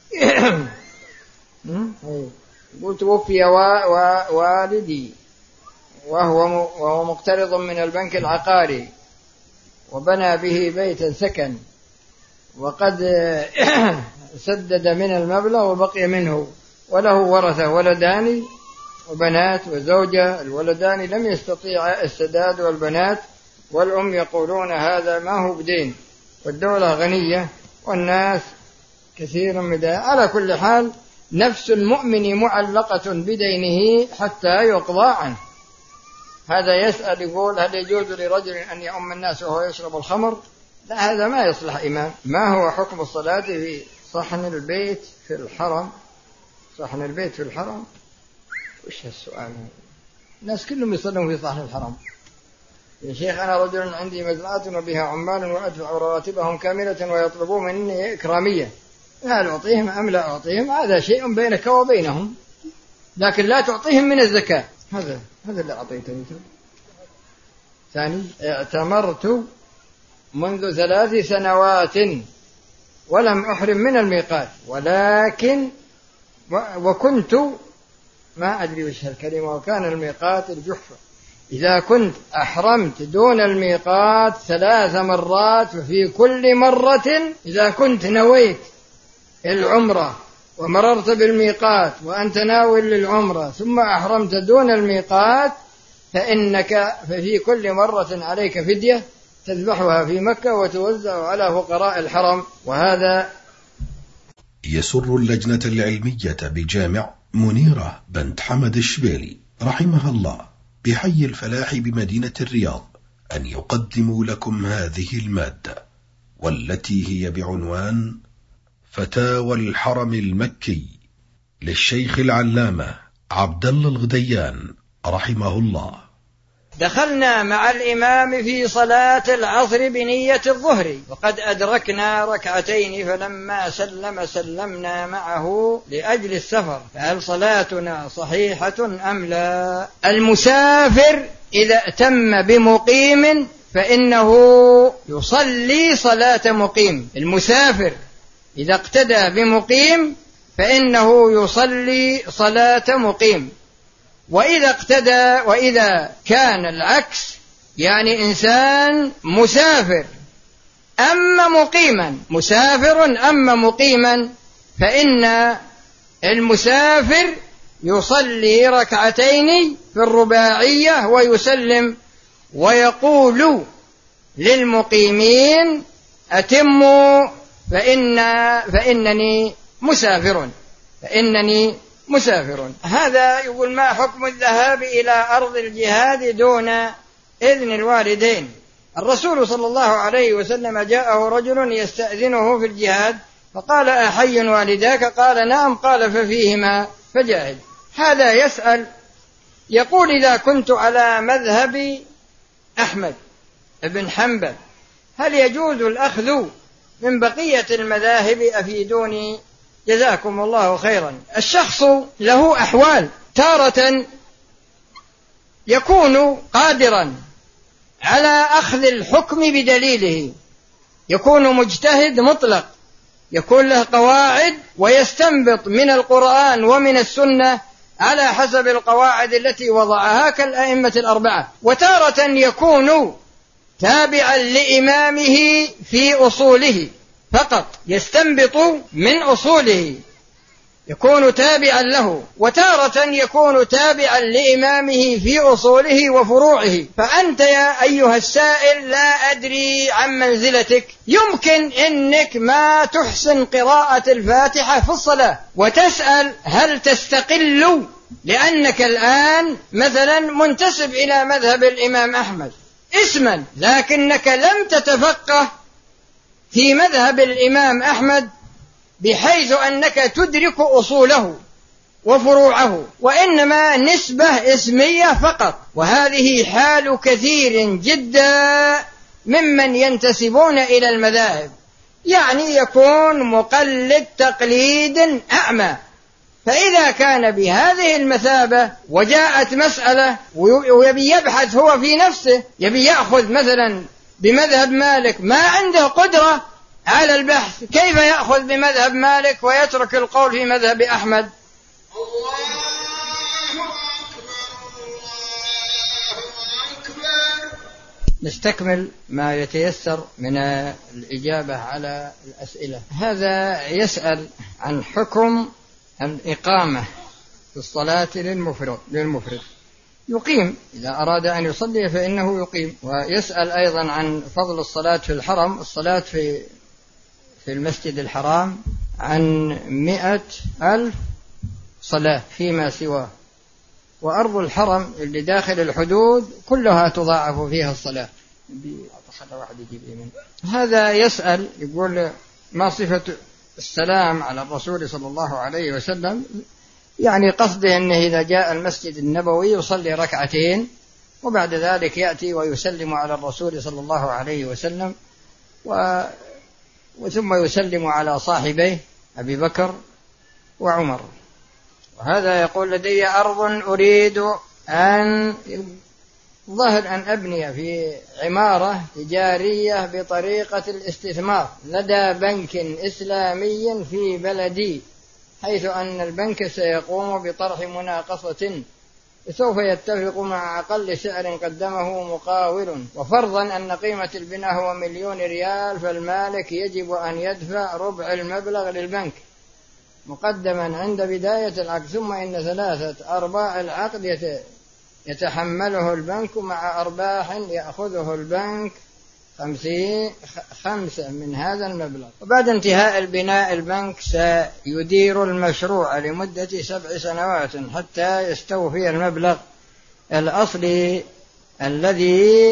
قلت: توفي والدي وهو وهو مقترض من البنك العقاري، وبنى به بيتا سكن، وقد سدد من المبلغ وبقي منه، وله ورثة ولدان وبنات وزوجة. الولدان لم يستطيع السداد والبنات، والأم يقولون هذا ما هو بدين، والدولة غنية والناس كثير من ده. على كل حال نفس المؤمن معلقة بدينه حتى يقضى عنه. هذا يسأل يقول: هل يجوز لرجل أن يؤم الناس وهو يشرب الخمر؟ لا، هذا ما يصلح إمام. ما هو حكم الصلاة في صحن البيت في الحرم؟ صحن البيت في الحرم؟ وش هالسؤال؟ الناس كلهم يصلون في صحن الحرم. يا شيخ، أنا رجل عندي مزرعة وبها عمال وأدفع رواتبهم كاملة ويطلبون مني إكرامية، هل أعطيهم أم لا أعطيهم؟ هذا شيء بينك وبينهم، لكن لا تعطيهم من الزكاة. هذا هذا اللي أعطيتني. ثاني: اعتمرت منذ ثلاث سنوات ولم أحرم من الميقات، ولكن وكنت ما أدري وش هالكلمة، وكان الميقات الجحفة. إذا كنت أحرمت دون الميقات ثلاث مرات، وفي كل مرة إذا كنت نويت العمرة ومررت بالميقات وأنت ناوي للعمرة ثم أحرمت دون الميقات، فإنك ففي كل مرة عليك فدية تذبحها في مكة وتوزع على فقراء الحرم. وهذا يسر اللجنة العلمية بجامع منيرة بنت حمد الشبيلي رحمها الله بحي الفلاح بمدينة الرياض أن يقدموا لكم هذه المادة، والتي هي بعنوان فتاوى الحرم المكي للشيخ العلامة عبد الله الغديان رحمه الله. دخلنا مع الإمام في صلاة العصر بنية الظهر، وقد أدركنا ركعتين، فلما سلم سلمنا معه لأجل السفر، فهل صلاتنا صحيحة أم لا؟ المسافر إذا اتم بمقيم فإنه يصلي صلاة مقيم. المسافر إذا اقتدى بمقيم فإنه يصلي صلاة مقيم. وإذا اقتدى وإذا كان العكس، يعني إنسان مسافر أما مقيما، مسافر أما مقيما، فإن المسافر يصلي ركعتين في الرباعية ويسلم، ويقول للمقيمين: أتموا فإن فإنني مسافر فإنني مسافر. هذا يقول: ما حكم الذهاب إلى أرض الجهاد دون إذن الوالدين؟ الرسول صلى الله عليه وسلم جاءه رجل يستأذنه في الجهاد، فقال: أحي والداك؟ قال: نعم. قال: ففيهما فجاهد. هذا يسأل يقول: إذا كنت على مذهب أحمد بن حنبل هل يجوز الأخذ من بقية المذاهب؟ أفيدوني جزاكم الله خيرا. الشخص له أحوال، تارة يكون قادرا على أخذ الحكم بدليله، يكون مجتهد مطلق، يكون له قواعد ويستنبط من القرآن ومن السنة على حسب القواعد التي وضعها كالأئمة الأربعة. وتارة يكون تابعا لإمامه في أصوله فقط، يستنبط من أصوله يكون تابعا له، وتارة يكون تابعا لإمامه في أصوله وفروعه. فأنت يا أيها السائل لا أدري عن منزلتك، يمكن أنك ما تحسن قراءة الفاتحة في الصلاة وتسأل هل تستقل لأنك الآن مثلا منتسب إلى مذهب الإمام أحمد اسما، لكنك لم تتفقه في مذهب الإمام أحمد بحيث أنك تدرك أصوله وفروعه، وإنما نسبة اسمية فقط. وهذه حال كثير جدا ممن ينتسبون إلى المذاهب، يعني يكون مقلد تقليد أعمى. فإذا كان بهذه المثابة وجاءت مسألة ويبي يبحث هو في نفسه، يبي يأخذ مثلا بمذهب مالك، ما عنده قدرة على البحث، كيف يأخذ بمذهب مالك ويترك القول في مذهب أحمد؟ الله أكبر الله أكبر. نستكمل ما يتيسر من الإجابة على الأسئلة. هذا يسأل عن حكم الإقامة في الصلاة للمفرد للمفرد يقيم إذا أراد أن يصلي فإنه يقيم. ويسأل أيضا عن فضل الصلاة في الحرم، الصلاة في في المسجد الحرام عن مئة ألف صلاة فيما سواه، وأرض الحرم اللي داخل الحدود كلها تضاعف فيها الصلاة. هذا يسأل يقول ما صفة السلام على الرسول صلى الله عليه وسلم، يعني قصده أنه إذا جاء المسجد النبوي يصلي ركعتين وبعد ذلك يأتي ويسلم على الرسول صلى الله عليه وسلم و وثم يسلم على صاحبيه أبي بكر وعمر. وهذا يقول لدي أرض أريد أن ظهر أن أبني في عمارة تجارية بطريقة الاستثمار لدى بنك إسلامي في بلدي، حيث أن البنك سيقوم بطرح مناقصة سوف يتفق مع أقل سعر قدمه مقاول، وفرضا أن قيمة البناء هو مليون ريال، فالمالك يجب أن يدفع ربع المبلغ للبنك مقدما عند بداية العقد، ثم إن ثلاثة أرباع العقد يتحمله البنك مع أرباح يأخذه البنك خمسين خمسة من هذا المبلغ. وبعد انتهاء البناء البنك سيدير المشروع لمدة سبع سنوات حتى يستوفي المبلغ الأصلي الذي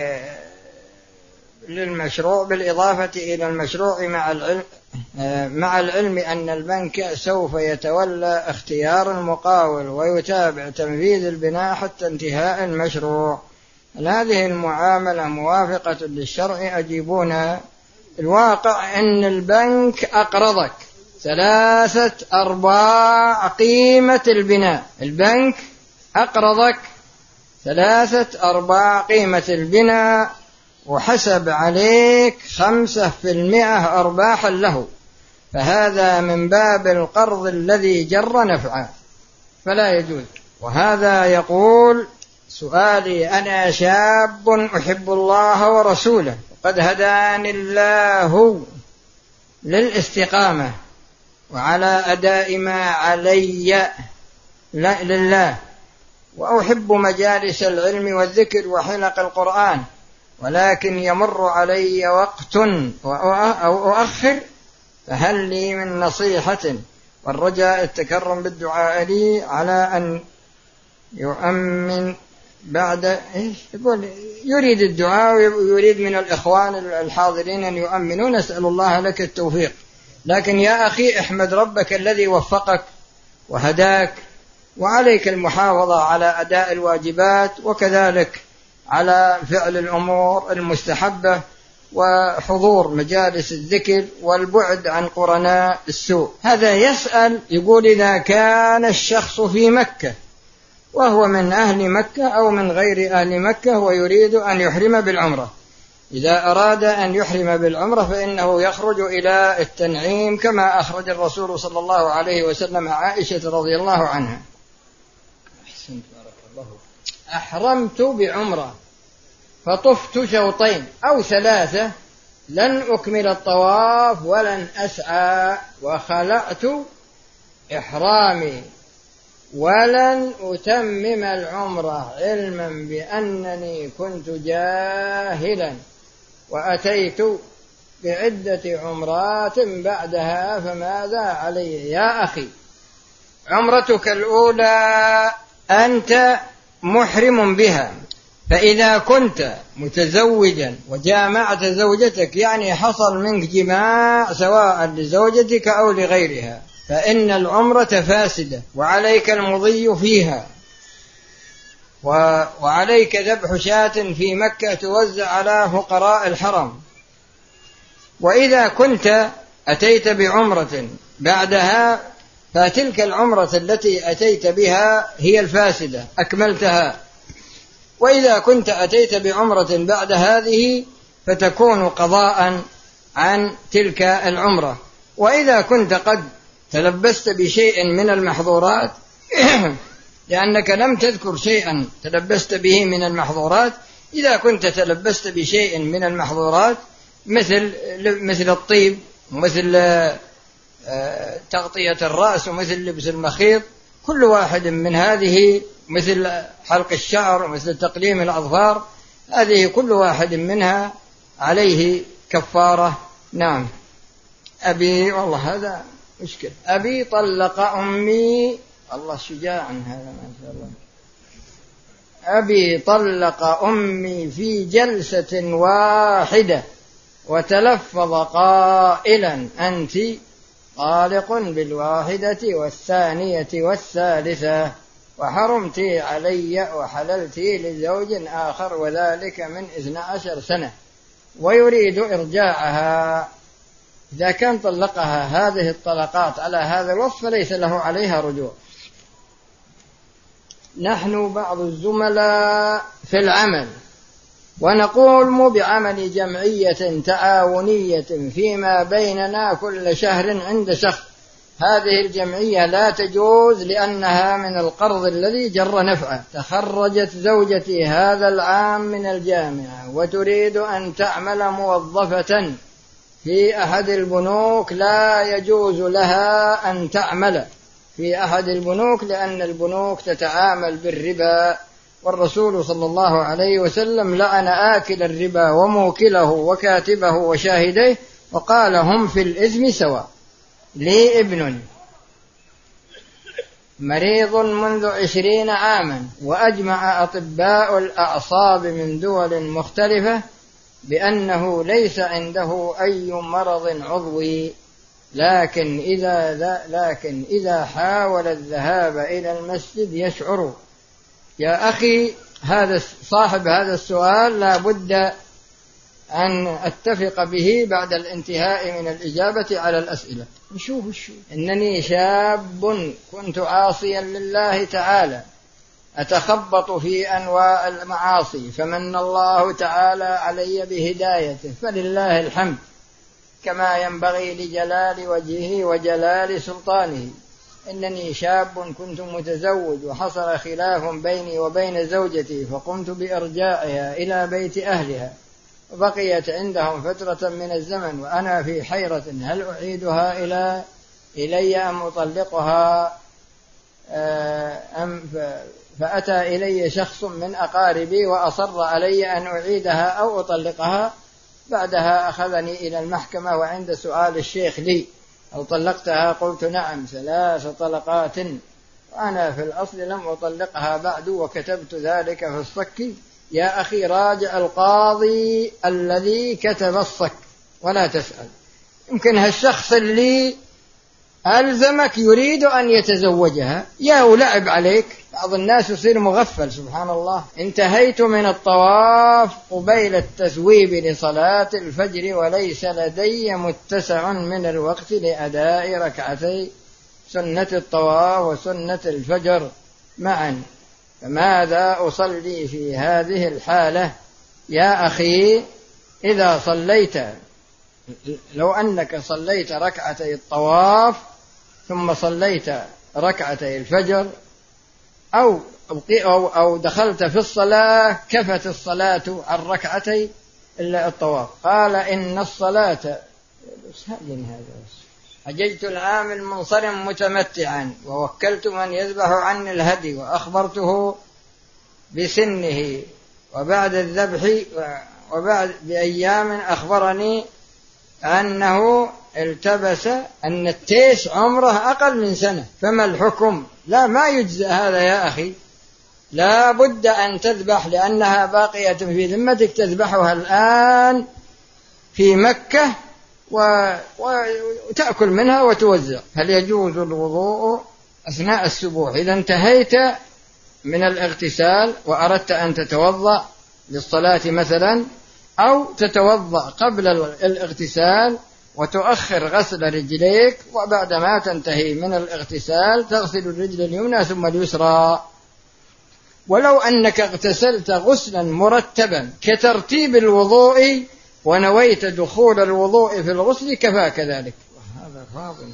للمشروع، بالإضافة إلى المشروع مع العلم مع العلم أن البنك سوف يتولى اختيار المقاول ويتابع تنفيذ البناء حتى انتهاء المشروع. هذه المعاملة موافقة للشرع؟ أجيبونا. الواقع أن البنك أقرضك ثلاثة أرباع قيمة البناء، البنك أقرضك ثلاثة أرباع قيمة البناء وحسب عليك خمسة في المئة أرباحا له، فهذا من باب القرض الذي جر نفعا فلا يجوز. وهذا يقول سؤالي أنا شاب أحب الله ورسوله وقد هداني الله للاستقامة وعلى أداء ما علي لله، وأحب مجالس العلم والذكر وحلق القرآن، ولكن يمر علي وقت أو أؤخر، فهل لي من نصيحة؟ والرجاء التكرم بالدعاء لي على أن يؤمن بعد إيش يقول يريد الدعاء ويريد من الإخوان الحاضرين أن يؤمنوا. نسأل الله لك التوفيق، لكن يا أخي احمد ربك الذي وفقك وهداك، وعليك المحافظة على أداء الواجبات وكذلك على فعل الأمور المستحبة وحضور مجالس الذكر والبعد عن قرناء السوء. هذا يسأل يقول إذا كان الشخص في مكة وهو من أهل مكة أو من غير أهل مكة ويريد أن يحرم بالعمرة، إذا أراد أن يحرم بالعمرة فإنه يخرج إلى التنعيم كما أخرج الرسول صلى الله عليه وسلم عائشة رضي الله عنها: أحرمت بعمرة فطفت شوطين أو ثلاثة لن أكمل الطواف ولن أسعى وخلعت إحرامي ولن أتمم العمرة علما بأنني كنت جاهلا وأتيت بعدة عمرات بعدها فماذا علي؟ يا أخي عمرتك الأولى أنت محرم بها، فإذا كنت متزوجا وجامعت زوجتك يعني حصل منك جماع سواء لزوجتك أو لغيرها فإن العمرة فاسدة وعليك المضي فيها، وعليك ذبح شاة في مكة توزع على فقراء الحرم. وإذا كنت أتيت بعمرة بعدها فتلك العمرة التي أتيت بها هي الفاسدة أكملتها، وإذا كنت أتيت بعمرة بعد هذه فتكون قضاء عن تلك العمرة. وإذا كنت قد تلبست بشيء من المحظورات لأنك لم تذكر شيئا تلبست به من المحظورات، إذا كنت تلبست بشيء من المحظورات مثل مثل الطيب ومثل تغطية الرأس ومثل لبس المخيط، كل واحد من هذه مثل حلق الشعر ومثل تقليم الأظفار، هذه كل واحد منها عليه كفارة. نعم. أبي والله هذا مشكل، أبي طلق أمي، الله شجاع هذا ما شاء الله، أبي طلق أمي في جلسة واحدة وتلفظ قائلا أنت طالق بالواحدة والثانية والثالثة وحرمت علي وحللت لزوج آخر وذلك من اثنى عشر سنة ويريد إرجاعها. إذا كان طلقها هذه الطلقات على هذا الوصف فليس له عليها رجوع. نحن بعض الزملاء في العمل ونقوم بعمل جمعية تعاونية فيما بيننا كل شهر عند شخص، هذه الجمعية لا تجوز لأنها من القرض الذي جر نفعه. تخرجت زوجتي هذا العام من الجامعة وتريد أن تعمل موظفة في أحد البنوك، لا يجوز لها أن تعمل في أحد البنوك لأن البنوك تتعامل بالربا، والرسول صلى الله عليه وسلم لعن آكل الربا وموكله وكاتبه وشاهديه وقال هم في الإثم سواء. لي ابن مريض منذ عشرين عاما وأجمع أطباء الأعصاب من دول مختلفة بأنه ليس عنده أي مرض عضوي، لكن إذا, لكن إذا حاول الذهاب إلى المسجد يشعر. يا أخي هذا صاحب هذا السؤال لا بد أن أتفق به بعد الانتهاء من الإجابة على الأسئلة. نشوف الشو إنني شاب كنت عاصيا لله تعالى أتخبط في أنواع المعاصي فمن الله تعالى علي بهدايته فلله الحمد كما ينبغي لجلال وجهه وجلال سلطانه. إنني شاب كنت متزوج وحصل خلاف بيني وبين زوجتي فقمت بإرجاعها إلى بيت أهلها وبقيت عندهم فترة من الزمن وأنا في حيرة هل أعيدها إلى إلي أم أطلقها أم فأتى إلي شخص من أقاربي وأصر علي أن أعيدها أو أطلقها. بعدها أخذني إلى المحكمة وعند سؤال الشيخ لي هل طلقتها قلت نعم ثلاث طلقات وأنا في الأصل لم أطلقها بعد وكتبت ذلك في الصك. يا أخي راجع القاضي الذي كتب الصك ولا تسأل، يمكن هالشخص اللي ألزمك يريد أن يتزوجها يا ولعب عليك. بعض الناس يصير مغفل سبحان الله. انتهيت من الطواف قبيل التثويب لصلاة الفجر وليس لدي متسع من الوقت لأداء ركعتي سنة الطواف وسنة الفجر معا، فماذا أصلي في هذه الحالة؟ يا أخي إذا صليت لو أنك صليت ركعتي الطواف ثم صليت ركعتي الفجر أو أو دخلت في الصلاة كفت الصلاة عن ركعتي إلا الطواف. قال إن الصلاة هذا حججت العام المنصرم متمتعا، ووكلت من يذبح عني الهدي، وأخبرته بسنه، وبعد الذبح وبعد بأيام أخبرني أنه التبس أن التيس عمره أقل من سنة، فما الحكم؟ لا، ما يجزئ هذا يا أخي، لا بد أن تذبح لأنها باقية في ذمتك، تذبحها الآن في مكة وتأكل منها وتوزع. هل يجوز الوضوء أثناء السبوح إذا انتهيت من الاغتسال وأردت أن تتوضأ للصلاة مثلا، أو تتوضأ قبل الاغتسال وتؤخر غسل رجليك، وبعدما تنتهي من الاغتسال تغسل الرجل اليمنى ثم اليسرى. ولو أنك اغتسلت غسلا مرتبا كترتيب الوضوء ونويت دخول الوضوء في الغسل كفاك ذلك. هذا فاضل.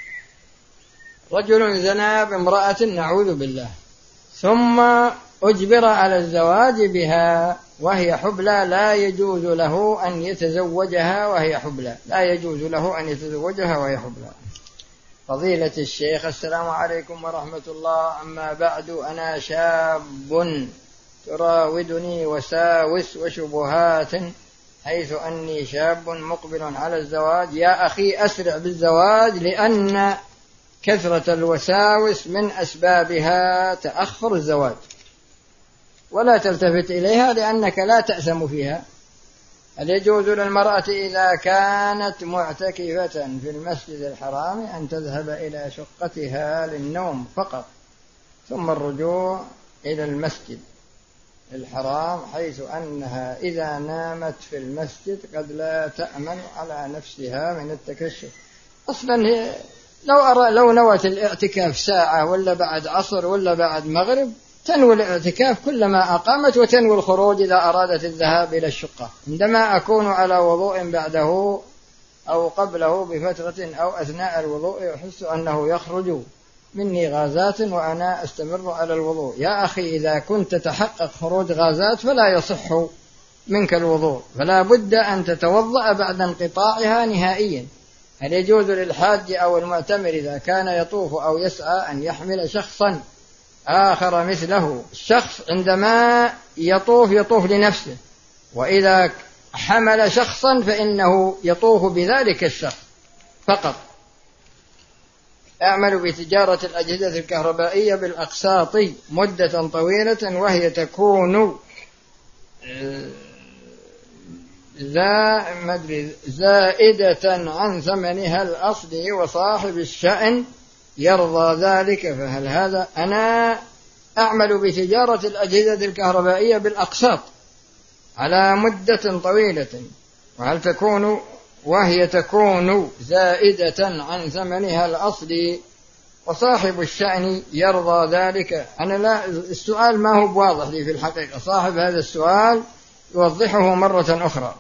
رجل زنى بامرأة نعوذ بالله، ثم أجبر على الزواج بها وهي حبلى، لا يجوز له أن يتزوجها وهي حبلى، لا يجوز له أن يتزوجها وهي حبلى. فضيلة الشيخ، السلام عليكم ورحمة الله، أما بعد، أنا شاب تراودني وساوس وشبهات، حيث أني شاب مقبل على الزواج. يا أخي أسرع بالزواج، لأن كثرة الوساوس من أسبابها تأخر الزواج، ولا تلتفت إليها لأنك لا تأثم فيها. هل يجوز للمرأة إذا كانت معتكفة في المسجد الحرام أن تذهب إلى شقتها للنوم فقط ثم الرجوع إلى المسجد الحرام، حيث أنها إذا نامت في المسجد قد لا تأمن على نفسها من التكشف؟ أصلا هي لو أرى لو نوت الاعتكاف ساعة ولا بعد عصر ولا بعد مغرب تنوي الاعتكاف كلما أقامت، وتنوي الخروج إذا أرادت الذهاب إلى الشقة. عندما أكون على وضوء بعده أو قبله بفترة أو أثناء الوضوء أحس أنه يخرج مني غازات وأنا أستمر على الوضوء. يا أخي إذا كنت تتحقق خروج غازات فلا يصح منك الوضوء، فلا بد أن تتوضأ بعد انقطاعها نهائيا. هل يجوز للحاج أو المعتمر إذا كان يطوف أو يسعى أن يحمل شخصا آخر مثله؟ الشخص عندما يطوف يطوف لنفسه، وإذا حمل شخصا فإنه يطوف بذلك الشخص فقط. أعمل بتجارة الأجهزة الكهربائية بالأقساط مدة طويلة، وهي تكون زائدة عن ثمنها الأصلي، وصاحب الشأن يرضى ذلك، فهل هذا؟ أنا أعمل بتجارة الأجهزة الكهربائية بالأقساط على مدة طويلة، وهل تكون وهي تكون زائدة عن ثمنها الأصلي وصاحب الشأن يرضى ذلك؟ أنا لا، السؤال ما هو بواضح لي في الحقيقة، صاحب هذا السؤال يوضحه مرة أخرى.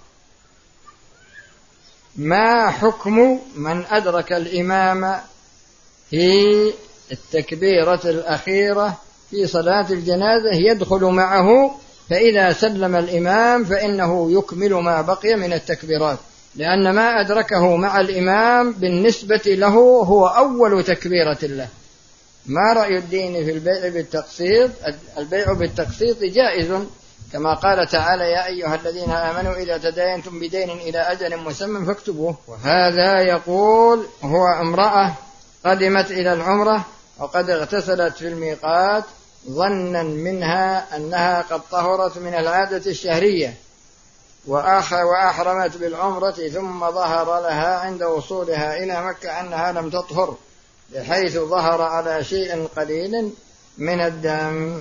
ما حكم من أدرك الإمام في التكبيرة الأخيرة في صلاة الجنازة يدخل معه، فإذا سلم الإمام فإنه يكمل ما بقي من التكبيرات، لأن ما أدركه مع الإمام بالنسبة له هو أول تكبيرة له. ما رأي الدين في البيع بالتقسيط؟ البيع بالتقسيط جائز، كما قال تعالى: يا أيها الذين آمنوا إذا تداينتم بدين إلى أجل مسمى فاكتبوه. وهذا يقول هو امرأة قدمت إلى العمرة وقد اغتسلت في الميقات ظنا منها أنها قد طهرت من العادة الشهرية وأحرمت بالعمرة، ثم ظهر لها عند وصولها إلى مكة أنها لم تطهر، بحيث ظهر على شيء قليل من الدم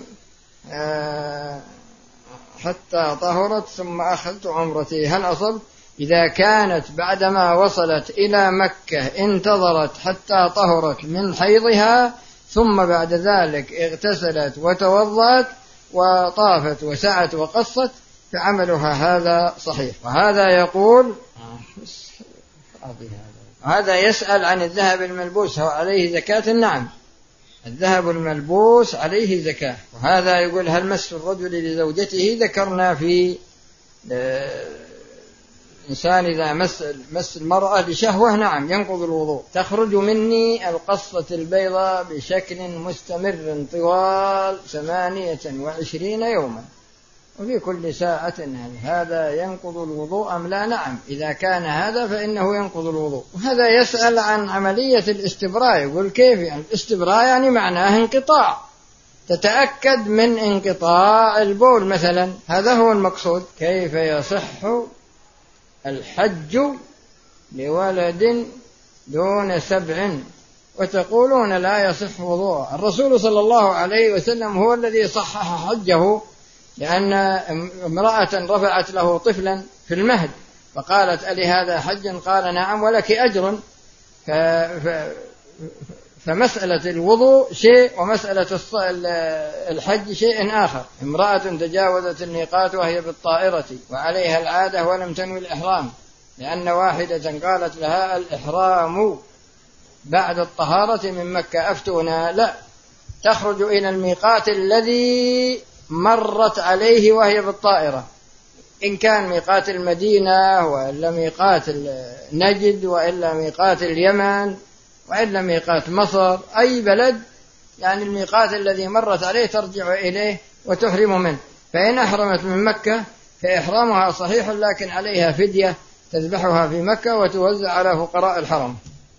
حتى طهرت، ثم أخذت عمرتي، هل أصبت؟ إذا كانت بعدما وصلت إلى مكة انتظرت حتى طهرت من حيضها، ثم بعد ذلك اغتسلت وتوضأت وطافت وسعت وقصت، فعملها هذا صحيح. وهذا يقول هذا يسأل عن الذهب الملبوس هو عليه زكاة؟ نعم، الذهب الملبوس عليه زكاة. وهذا يقول: هل مس الرجل لزوجته؟ ذكرنا في الإنسان إذا مس, مس المرأة لشهوة نعم ينقض الوضوء. تخرج مني القصة البيضاء بشكل مستمر طوال ثمانية وعشرين يوما وفي كل ساعة، هل هذا ينقض الوضوء أم لا؟ نعم إذا كان هذا فإنه ينقض الوضوء. وهذا يسأل عن عملية الاستبراء، يقول كيف يعني الاستبراء؟ يعني معناه انقطاع، تتأكد من انقطاع البول مثلا، هذا هو المقصود. كيف يصح الحج لولد دون سبع وتقولون لا يصح وضوء؟ الرسول صلى الله عليه وسلم هو الذي صحح حجه، لأن امرأة رفعت له طفلا في المهد فقالت ألي هذا حج؟ قال نعم ولك أجر. ف... ف... فمسألة الوضوء شيء ومسألة الحج شيء آخر. امرأة تجاوزت الميقات وهي بالطائرة وعليها العادة ولم تنوي الإحرام، لأن واحدة قالت لها الإحرام بعد الطهارة من مكة أفتونا، لا، تخرج إلى الميقات الذي مرت عليه وهي بالطائرة، إن كان ميقات المدينة وإلا ميقات نجد وإلا ميقات اليمن وإلا ميقات مصر، أي بلد يعني الميقات الذي مرت عليه ترجع إليه وتحرم منه. فإن أحرمت من مكة فإحرامها صحيح، لكن عليها فدية تذبحها في مكة وتوزع على فقراء الحرم.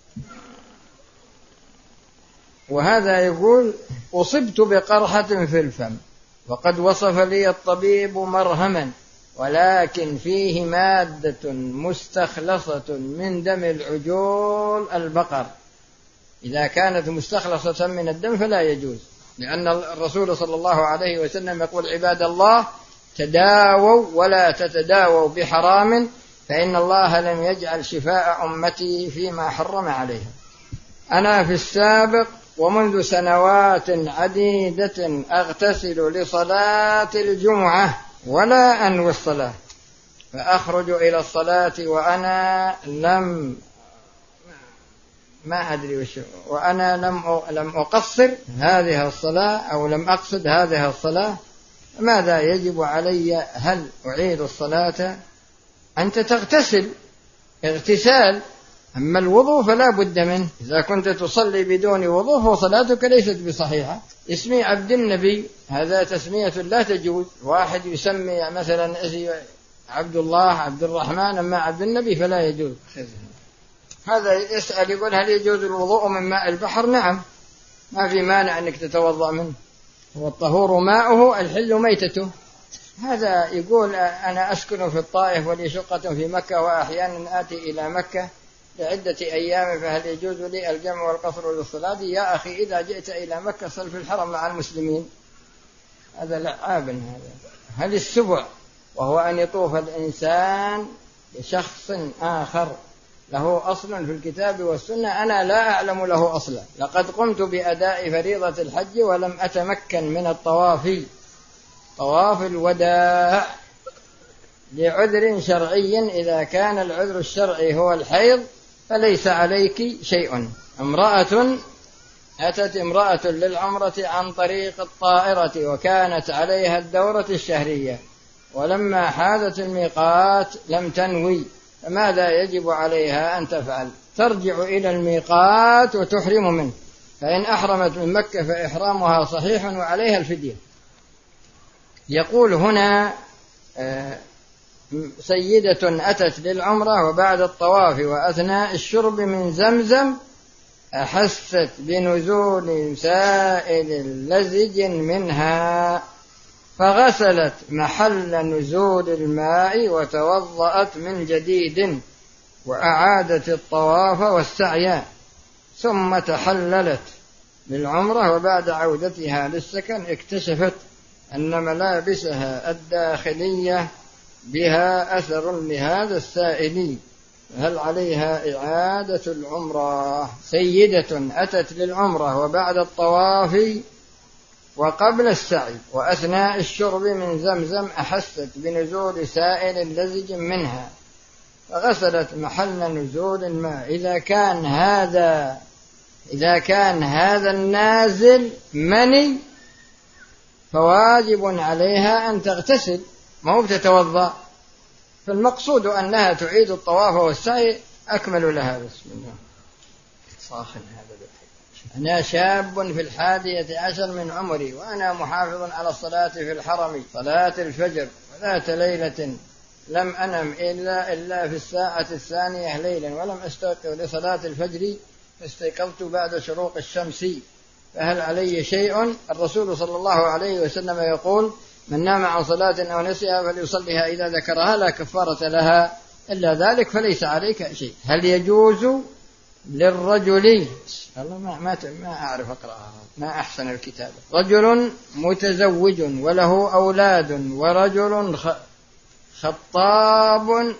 وهذا يقول أصبت بقرحة في الفم وقد وصف لي الطبيب مرهما، ولكن فيه مادة مستخلصة من دم العجول البقر. إذا كانت مستخلصة من الدم فلا يجوز، لأن الرسول صلى الله عليه وسلم يقول عباد الله تداووا ولا تتداووا بحرام فإن الله لم يجعل شفاء أمتي فيما حرم عليها. أنا في السابق ومنذ سنوات عديدة أغتسل لصلاة الجمعة ولا أنوي الصلاة، فأخرج إلى الصلاة وأنا لم ما أدري وش وأنا لم لم أقصر هذه الصلاة أو لم أقصد هذه الصلاة، ماذا يجب علي؟ هل أعيد الصلاة؟ أنت تغتسل اغتسال، أما الوضوء فلا بد منه. إذا كنت تصلي بدون وضوء فصلاتك ليست بصحيحة. اسمي عبد النبي هذا تسمية لا تجوز. واحد يسمي مثلا عبد الله عبد الرحمن، أما عبد النبي فلا يجوز. هذا يسأل يقول هل يجوز الوضوء من ماء البحر؟ نعم، ما في مانع أنك تتوضأ منه، والطهور ماؤه الحل ميتته. هذا يقول أنا أسكن في الطائف ولي شقة في مكة وأحيانا آتي إلى مكة لعدة أيام، فهل يجوز لي الجمع والقصر للصلاة؟ يا أخي إذا جئت إلى مكة صل في الحرم مع المسلمين، هذا لعاب. هذا هل السبع وهو أن يطوف الإنسان لشخص آخر له أصل في الكتاب والسنة؟ أنا لا أعلم له أصلا. لقد قمت بأداء فريضة الحج ولم أتمكن من الطواف طواف الوداع لعذر شرعي. إذا كان العذر الشرعي هو الحيض فليس عليك شيء. امرأة أتت امرأة للعمرة عن طريق الطائرة وكانت عليها الدورة الشهرية، ولما حازت الميقات لم تنوي، فماذا يجب عليها أن تفعل؟ ترجع إلى الميقات وتحرم منه، فإن أحرمت من مكة فإحرامها صحيح وعليها الفدية. يقول هنا سيدة أتت للعمرة وبعد الطواف وأثناء الشرب من زمزم أحست بنزول سائل لزج منها، فغسلت محل نزول الماء وتوضأت من جديد وأعادت الطواف والسعي، ثم تحللت للعمرة. وبعد عودتها للسكن اكتشفت أن ملابسها الداخلية بها أثر لهذا السائل، هل عليها إعادة العمرة؟ سيدة أتت للعمرة وبعد الطواف وقبل السعي وأثناء الشرب من زمزم أحست بنزول سائل لزج منها، فغسلت محل نزول الماء. إذا كان هذا إذا كان هذا النازل مني فواجب عليها أن تغتسل، ما هو بتتوضأ. فالمقصود أنها تعيد الطواف والسعي أكمل لها. بسم الله. صاخن هذا. أنا شاب في الحادية عشر من عمري وأنا محافظ على الصلاة في الحرم صلاة الفجر، وذات ليلة لم أنم إلا إلا في الساعة الثانية ليلا ولم أستيقظ لصلاة الفجر، فاستيقظت بعد شروق الشمس، فهل علي شيء؟ الرسول صلى الله عليه وسلم يقول: من نام عن صلاة أو نسيها فليصليها إذا ذكرها لا كفارة لها إلا ذلك، فليس عليك شيء. هل يجوز للرجل، الله ما ما ما أعرف أقرأها، ما أحسن الكتابة، رجل متزوج وله أولاد ورجل خطاب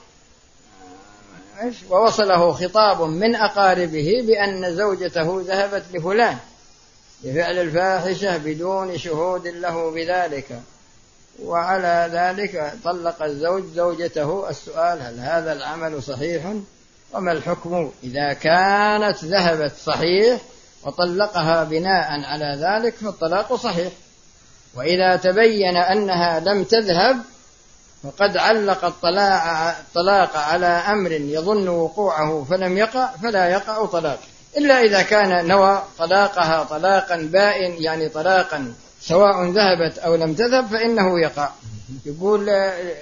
ووصله خطاب من أقاربه بأن زوجته ذهبت لفلان لفعل الفاحشة بدون شهود له بذلك، وعلى ذلك طلق الزوج زوجته. السؤال: هل هذا العمل صحيح؟ وما الحكم إذا كانت ذهبت صحيح وطلقها بناء على ذلك فالطلاق صحيح، وإذا تبين أنها لم تذهب فقد علق الطلاق على أمر يظن وقوعه فلم يقع فلا يقع طلاق، إلا إذا كان نوى طلاقها طلاقا بائن، يعني طلاقا سواء ذهبت أو لم تذهب فإنه يقع. يقول: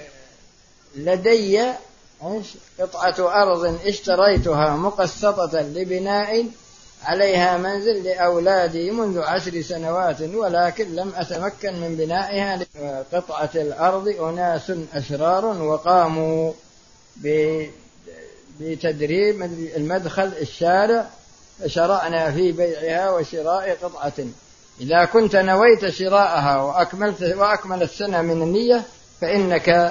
لدي قطعة أرض اشتريتها مقسطة لبناء عليها منزل لأولادي منذ عشر سنوات، ولكن لم أتمكن من بنائها. قطعة الأرض أناس أشرار وقاموا بتدريب المدخل الشارع، فشرعنا في بيعها وشراء قطعة. إذا كنت نويت شراءها وأكملت وأكمل السنة من النية فإنك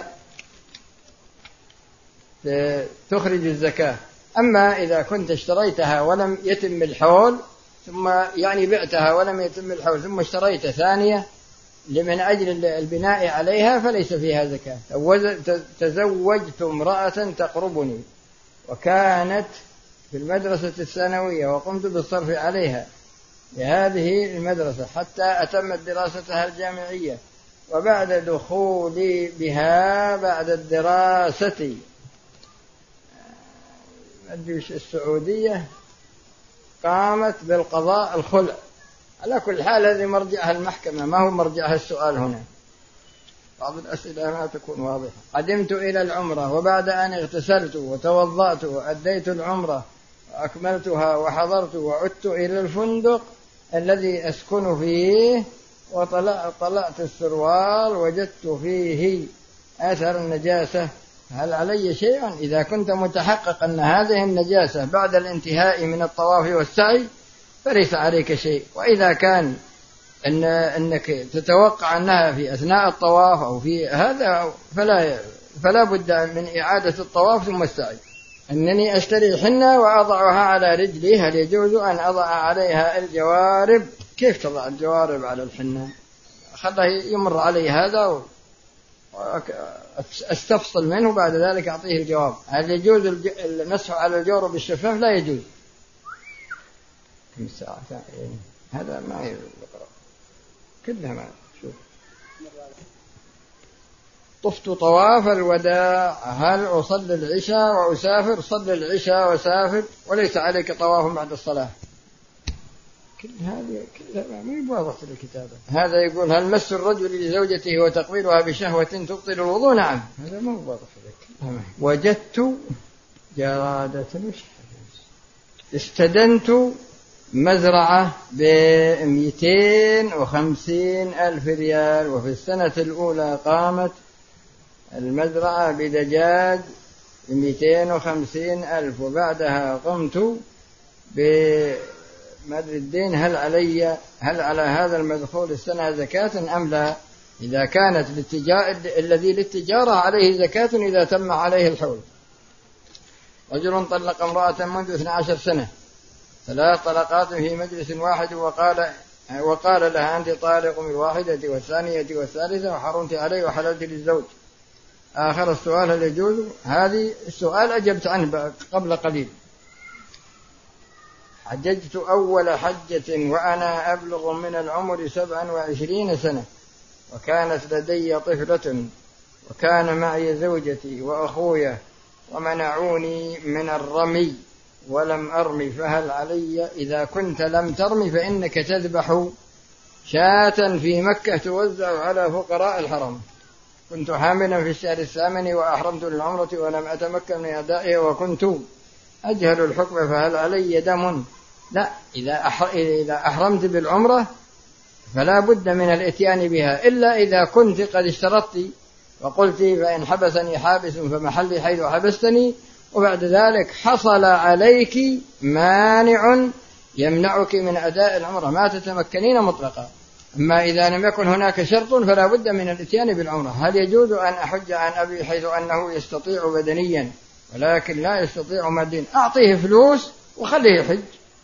تخرج الزكاة. أما إذا كنت اشتريتها ولم يتم الحول، ثم يعني بعتها ولم يتم الحول ثم اشتريت ثانية لمن أجل البناء عليها فليس فيها زكاة. تزوجت امرأة تقربني وكانت في المدرسة الثانوية وقمت بالصرف عليها لهذه المدرسة حتى أتمت دراستها الجامعية، وبعد دخولي بها بعد الدراسة السعودية قامت بالقضاء الخلع. على كل حال هذه مرجعها المحكمة، ما هو مرجعها السؤال هنا. بعض الأسئلة ما تكون واضحة. قدمت إلى العمرة وبعد أن اغتسلت وتوضأت وأديت العمرة وأكملتها وحضرت وعدت إلى الفندق الذي أسكن فيه وطلعت السروال وجدت فيه أثر النجاسة، هل علي شيء؟ إذا كنت متحقق أن هذه النجاسة بعد الانتهاء من الطواف والسعي فليس عليك شيء، وإذا كان إن أنك تتوقع أنها في أثناء الطواف أو في هذا فلا فلا بد من إعادة الطواف ثم السعي. أنني أشتري حنة وأضعها على رجلي، هل يجوز أن أضع عليها الجوارب؟ كيف تضع الجوارب على الحنة؟ خله يمر علي هذا واستفصل منه بعد ذلك أعطيه الجواب. هل يجوز المسح على الجورب الشفاف؟ لا يجوز. كم ساعة هذا ما يجوز كلها ما شوف. طفت طواف الوداع، هل أصلي العشاء وأسافر؟ صلي العشاء وسافر وليس عليك طواف بعد الصلاة. كل هذه كلها ما يواضح في الكتابة. هذا يقول: هل مس الرجل لزوجته وتقبيلها بشهوة تبطل الوضوء؟ نعم، هذا ما هو واضح في الكتابة. وجدت جرادة استدنت مزرعة بمئتين وخمسين ألف ريال، وفي السنة الأولى قامت المزرعة بدجاج بمئتين وخمسين ألف، وبعدها قمت بمدر الدين، هل علي هل على هذا المدخول السنة زكاة أم لا؟ إذا كانت للتجارة الذي للتجارة عليه زكاة إذا تم عليه الحول. رجل طلق امرأة منذ اثنتي عشرة سنة ثلاث طلقات في مجلس واحد، وقال وقال لها: أنت طالق من الواحدة والثانية والثالثة وحرمت عليه وحللت للزوج. آخر السؤال: هل يجوز؟ هذه السؤال أجبت عنه قبل قليل. حججت أول حجة وأنا أبلغ من العمر سبعا وعشرين سنة، وكانت لدي طفلة وكان معي زوجتي وأخويا ومنعوني من الرمي ولم أرمي، فهل علي إذا كنت لم ترمي فإنك تذبح شاة في مكة توزع على فقراء الحرم. كنت حاملا في الشهر الثامن وأحرمت للعمرة ولم أتمكن من أدائها وكنت أجهل الحكم، فهل علي دم؟ لا، إذا أحرمت بالعمرة فلا بد من الاتيان بها، إلا إذا كنت قد اشترطت وقلت فإن حبسني حابس فمحلي حيث حبستني، وبعد ذلك حصل عليك مانع يمنعك من أداء العمرة ما تتمكنين مطلقا. أما إذا لم يكن هناك شرط فلا بد من الاتيان بالعمرة. هل يجوز أن أحج عن أبي حيث أنه يستطيع بدنيا ولكن لا يستطيع ماديا؟ أعطيه فلوس وخليه يحج.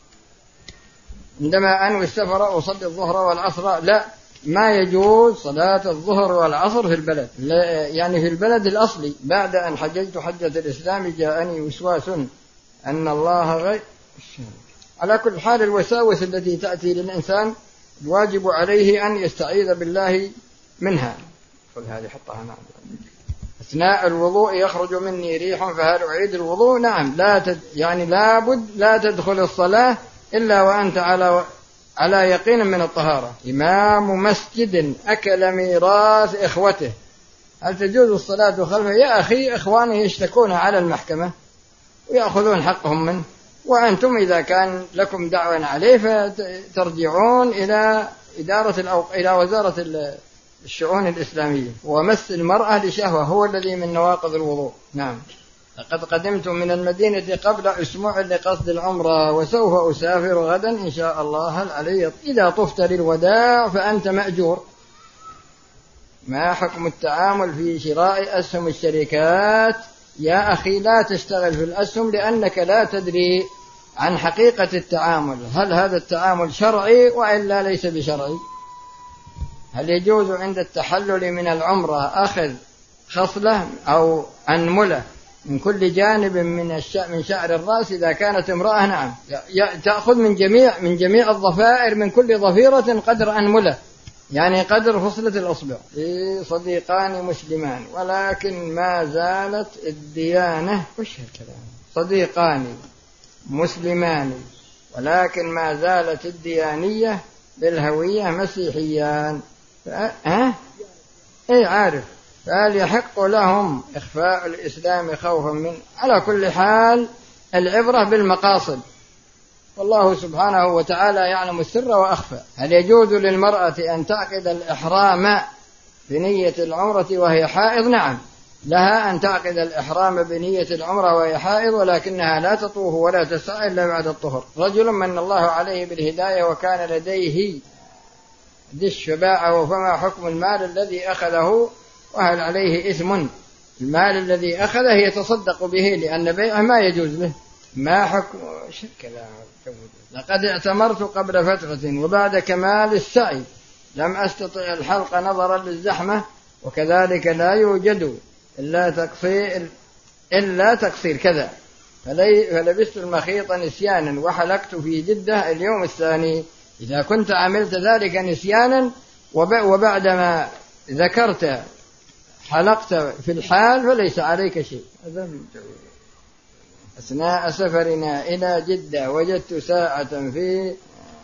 عندما أنوي السفر أصلي الظهر والعصر، لا، ما يجوز صلاة الظهر والعصر في البلد، يعني في البلد الأصلي. بعد أن حججت حجة الإسلام جاءني وسواس أن الله غير. على كل حال الوساوس التي تأتي للإنسان الواجب عليه أن يستعيذ بالله منها. خذ هذه حطها معي. أثناء الوضوء يخرج مني ريح فهل أعيد الوضوء؟ نعم، لا تد... يعني لابد لا تدخل الصلاة إلا وأنت على على يقين من الطهارة. إمام مسجد أكل ميراث إخوته، هل تجوز الصلاة خلفه؟ يا أخي، إخوانه يشتكون على المحكمة ويأخذون حقهم منه، وأنتم إذا كان لكم دعوة عليه فترجعون إلى إدارة الأوق... إلى وزارة الشؤون الإسلامية. ومس المرأة لشهوة هو الذي من نواقض الوضوء. نعم. لقد قدمت من المدينة قبل أسبوع لقصد العمرة وسوف أسافر غدا إن شاء الله، هل علي؟ إذا طفت للوداع فأنت مأجور. ما حكم التعامل في شراء أسهم الشركات؟ يا أخي، لا تشتغل في الأسهم لأنك لا تدري عن حقيقة التعامل، هل هذا التعامل شرعي وإلا ليس بشرعي. هل يجوز عند التحلل من العمرة أخذ خصلة أو أنملة من كل جانب من من شعر الرأس إذا كانت امرأة؟ نعم، تأخذ من جميع من جميع الضفائر، من كل ضفيرة قدر أنملة، يعني قدر فصلة الأصبع. صديقان مسلمان ولكن ما زالت الديانة، وش هالكلام؟ صديقان مسلمان ولكن ما زالت الديانية بالهوية مسيحيان، ها؟ إيه عارف، فهل يحق لهم إخفاء الإسلام خوفا من؟ على كل حال العبرة بالمقاصد، والله سبحانه وتعالى يعلم السر وأخفى. هل يجوز للمرأة أن تعقد الإحرام بنية العمرة وهي حائض؟ نعم، لها أن تعقد الإحرام بنية العمرة وهي حائض، ولكنها لا تطوف ولا تسعى إلا بعد الطهر. رجل من الله عليه بالهداية وكان لديه دش باعه، فما حكم المال الذي أخذه وهل عليه إثم؟ المال الذي أخذه يتصدق به لأن بيعه ما يجوز له. ما حكم شكله؟ لقد اعتمرت قبل فترة وبعد كمال السعي لم أستطع الحلق نظرا للزحمة، وكذلك لا يوجد إلا تقصير إلا تقصير كذا، فلبست المخيط نسيانا وحلقت في جدة اليوم الثاني. إذا كنت عملت ذلك نسيانا وبعدما ذكرت حلقت في الحال فليس عليك شيء. أثناء سفرنا إلى جدة وجدت ساعة في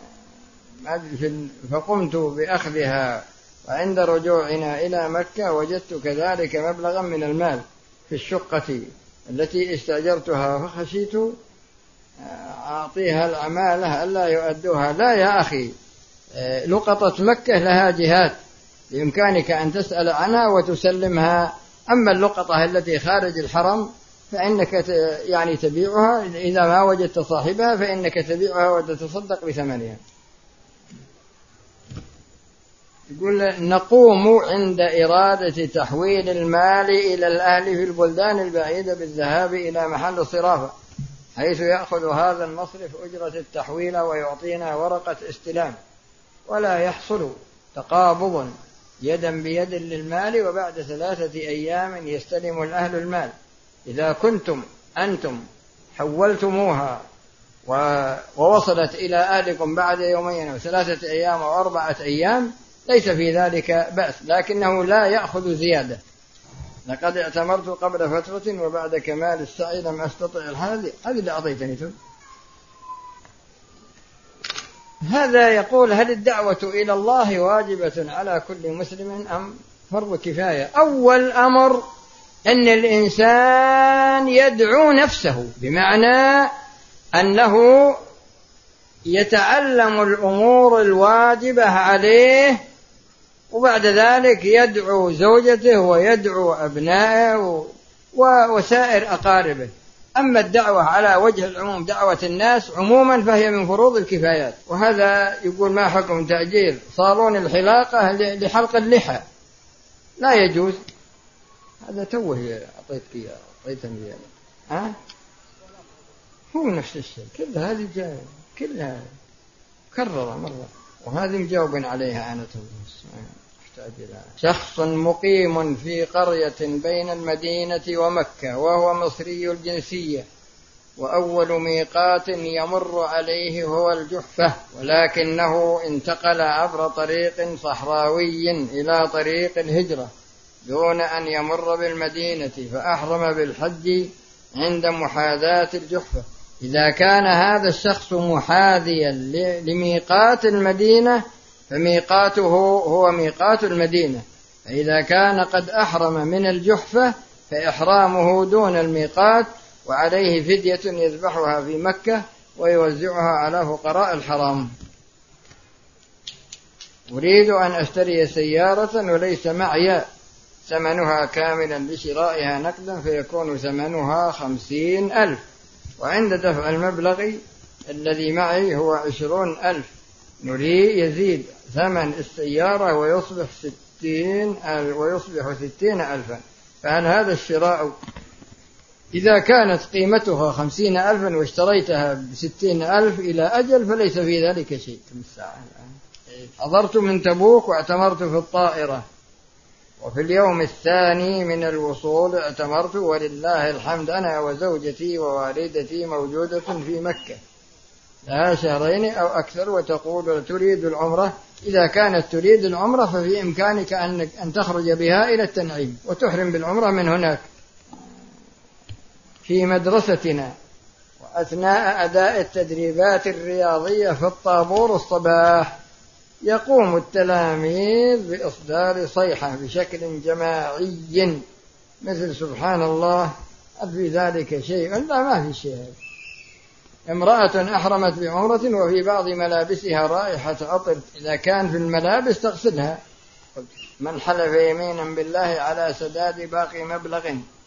فقمت بأخذها، وعند رجوعنا إلى مكة وجدت كذلك مبلغا من المال في الشقة التي استأجرتها، فخشيت أعطيها العمالة ألا يؤدوها. لا يا أخي، لقطة مكة لها جهات بإمكانك أن تسأل عنها وتسلمها، أما اللقطة التي خارج الحرم فإنك يعني تبيعها، إذا ما وجدت صاحبها فإنك تبيعها وتتصدق بثمنها. يقول نقوم عند إرادة تحويل المال إلى الأهل في البلدان البعيدة بالذهاب إلى محل الصرافة، حيث يأخذ هذا المصرف أجرة التحويل ويعطينا ورقة استلام، ولا يحصل تقابض يدا بيد للمال، وبعد ثلاثة أيام يستلم الأهل المال. إذا كنتم أنتم حولتموها ووصلت إلى أهلكم بعد يومين وثلاثة أيام وأربعة أيام ليس في ذلك بأس، لكنه لا يأخذ زيادة. لقد اعتمرت قبل فترة وبعد كمال السعي لم أستطع الحال. هذه اللي أعطيتني ثم. هذا يقول: هل الدعوة إلى الله واجبة على كل مسلم أم فرض كفاية؟ أول أمر أن الإنسان يدعو نفسه، بمعنى أنه يتعلم الأمور الواجبة عليه، وبعد ذلك يدعو زوجته ويدعو أبنائه وسائر أقاربه. أما الدعوة على وجه العموم، دعوة الناس عموما، فهي من فروض الكفايات. وهذا يقول: ما حكم تأجيل صالون الحلاقة لحلق اللحى؟ لا يجوز. هذا توه أعطيتك إياه، أعطيتني إياه. ها؟ هو نفس الشيء، كل هذه جاء كلها كرر مرة، وهذه مجاوب عليها أنا أحتاج إلى. شخص مقيم في قرية بين المدينة ومكة وهو مصري الجنسية، وأول ميقات يمر عليه هو الجحفة، ولكنه انتقل عبر طريق صحراوي إلى طريق الهجرة دون أن يمر بالمدينة، فأحرم بالحج عند محاذاة الجحفة. إذا كان هذا الشخص محاذيا لميقات المدينة فميقاته هو ميقات المدينة، فإذا كان قد أحرم من الجحفة فإحرامه دون الميقات، وعليه فدية يذبحها في مكة ويوزعها على فقراء الحرام. أريد أن أشتري سيارة وليس معي ثمنها كاملا لشرائها نقدا، فيكون ثمنها خمسين ألف، وعند دفع المبلغ الذي معي هو عشرون ألف، نريد يزيد ثمن السيارة ويصبح ستين ألف ويصبح ستين ألفا، فهل هذا الشراء إذا كانت قيمتها خمسين ألفا واشتريتها بستين ألف إلى أجل فليس في ذلك شيء؟ كم الساعة الآن؟ حضرت من تبوك واعتمرت في الطائرة، وفي اليوم الثاني من الوصول اعتمرت، ولله الحمد أنا وزوجتي ووالدتي موجودة في مكة لها شهرين أو أكثر، وتقول تريد العمرة. إذا كانت تريد العمرة ففي إمكانك أن تخرج بها إلى التنعيم وتحرم بالعمرة من هناك. في مدرستنا وأثناء أداء التدريبات الرياضية في الطابور الصباح يقوم التلاميذ بإصدار صيحة بشكل جماعي مثل سبحان الله، هل في ذلك شيء؟ لا، ما في شيء. امرأة أحرمت بعمرة وفي بعض ملابسها رائحة عطر، إذا كان في الملابس تغسلها. من حلف يمينا بالله على سداد باقي مبلغ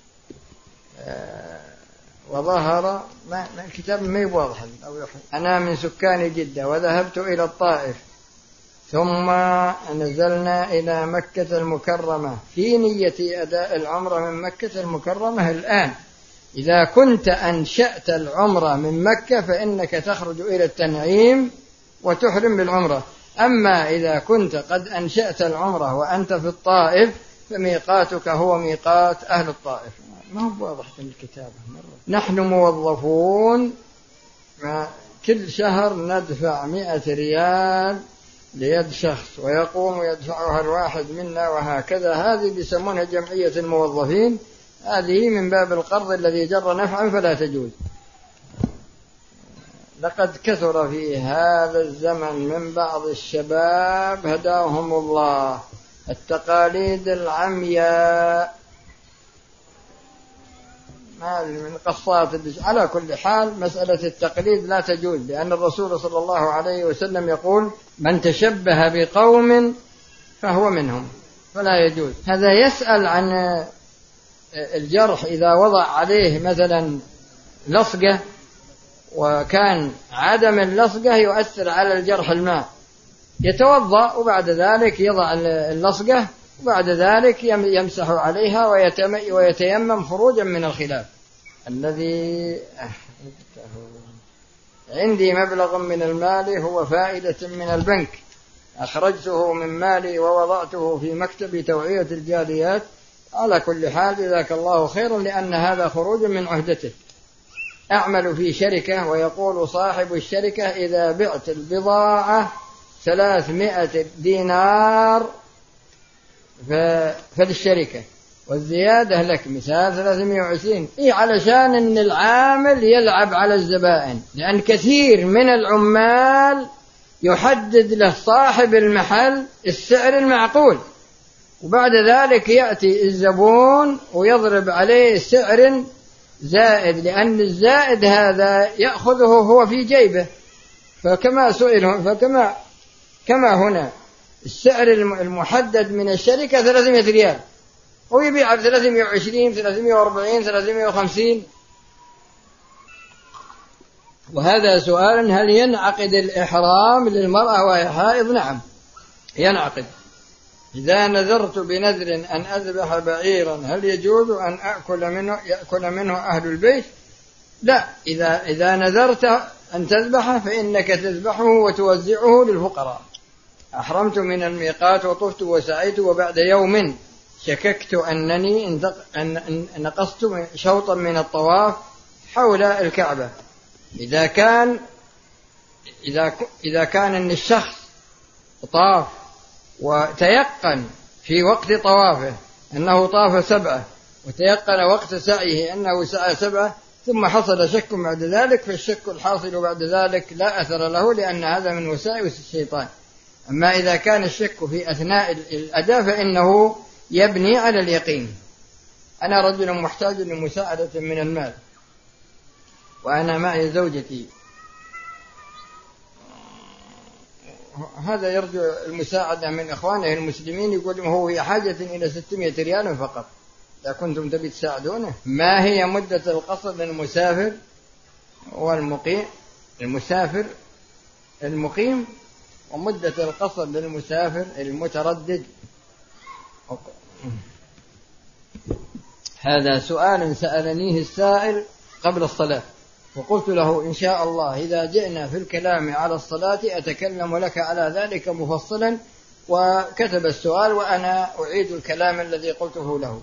آه وظهر ما الكتاب ما يواضح. أنا من سكان جدة وذهبت إلى الطائف ثم نزلنا إلى مكة المكرمة في نية أداء العمرة من مكة المكرمة الآن. إذا كنت أنشأت العمرة من مكة فإنك تخرج إلى التنعيم وتحرم بالعمرة. أما إذا كنت قد أنشأت العمرة وأنت في الطائف فميقاتك هو ميقات أهل الطائف. ما هو واضح في الكتاب. نحن موظفون كل شهر ندفع مئة ريال ليد شخص ويقوم يدفعها الواحد منا وهكذا. هذه بيسمونها جمعية الموظفين، هذه من باب القرض الذي جر نفعا فلا تجوز. لقد كثر في هذا الزمن من بعض الشباب هداهم الله التقاليد العمياء من قصات. على كل حال مسألة التقليد لا تجوز، لأن الرسول صلى الله عليه وسلم يقول من تشبه بقوم فهو منهم، فلا يجوز. هذا يسأل عن الجرح إذا وضع عليه مثلا لصقة وكان عدم اللصقة يؤثر على الجرح الماء، يتوضأ وبعد ذلك يضع اللصقة وبعد ذلك يمسح عليها ويتيمم خروجا من الخلاف. الذي عندي مبلغ من المال هو فائدة من البنك، أخرجته من مالي ووضعته في مكتب توعية الجاليات. على كل حال جزاك الله خيرا، لأن هذا خروج من عهدته. أعمل في شركة ويقول صاحب الشركة إذا بعت البضاعة ثلاثمائة دينار فللشركة، والزيادة لك، مثال ثلاثمائة وعشرين، إيه علشان أن العامل يلعب على الزبائن، لأن كثير من العمال يحدد له صاحب المحل السعر المعقول، وبعد ذلك يأتي الزبون ويضرب عليه سعر زائد، لأن الزائد هذا يأخذه هو في جيبه. فكما سئل فكما كما هنا السعر المحدد من الشركة ثلاثمائة ريال، ويبيع ب ثلاثمائة وعشرين ثلاثمائة وأربعين ثلاثمائة وخمسين. وهذا سؤال: هل ينعقد الإحرام للمرأة وهي حائض؟ نعم ينعقد. إذا نذرت بنذر أن أذبح بعيرا هل يجوز أن أكل منه يأكل منه أهل البيت؟ لا، إذا إذا نذرت أن تذبحه فإنك تذبحه وتوزعه للفقراء. أحرمت من الميقات وطفت وسعيت، وبعد يوم شككت أنني أن نقصت شوطا من الطواف حول الكعبة. إذا كان إذا إذا كان أن الشخص طاف وتيقن في وقت طوافه أنه طاف سبعة، وتيقن وقت سعيه أنه سعى سبعة، ثم حصل شك بعد ذلك، فالشك الحاصل بعد ذلك لا أثر له، لأن هذا من وساوس الشيطان. أما إذا كان الشك في أثناء الأداء فإنه يبني على اليقين. أنا رجل محتاج لمساعدة من المال، وأنا معي زوجتي، هذا يرجو المساعدة من إخوانه المسلمين، يقول هو في حاجة إلى ستمائة ريال فقط، إذا كنتم تبي تساعدونه. ما هي مدة القصر للمسافر والمقيم المسافر المقيم ومدة القصر للمسافر المتردد؟ هذا سؤال سألنيه السائل قبل الصلاة، وقلت له إن شاء الله إذا جئنا في الكلام على الصلاة أتكلم لك على ذلك مفصلا، وكتب السؤال وأنا أعيد الكلام الذي قلته له.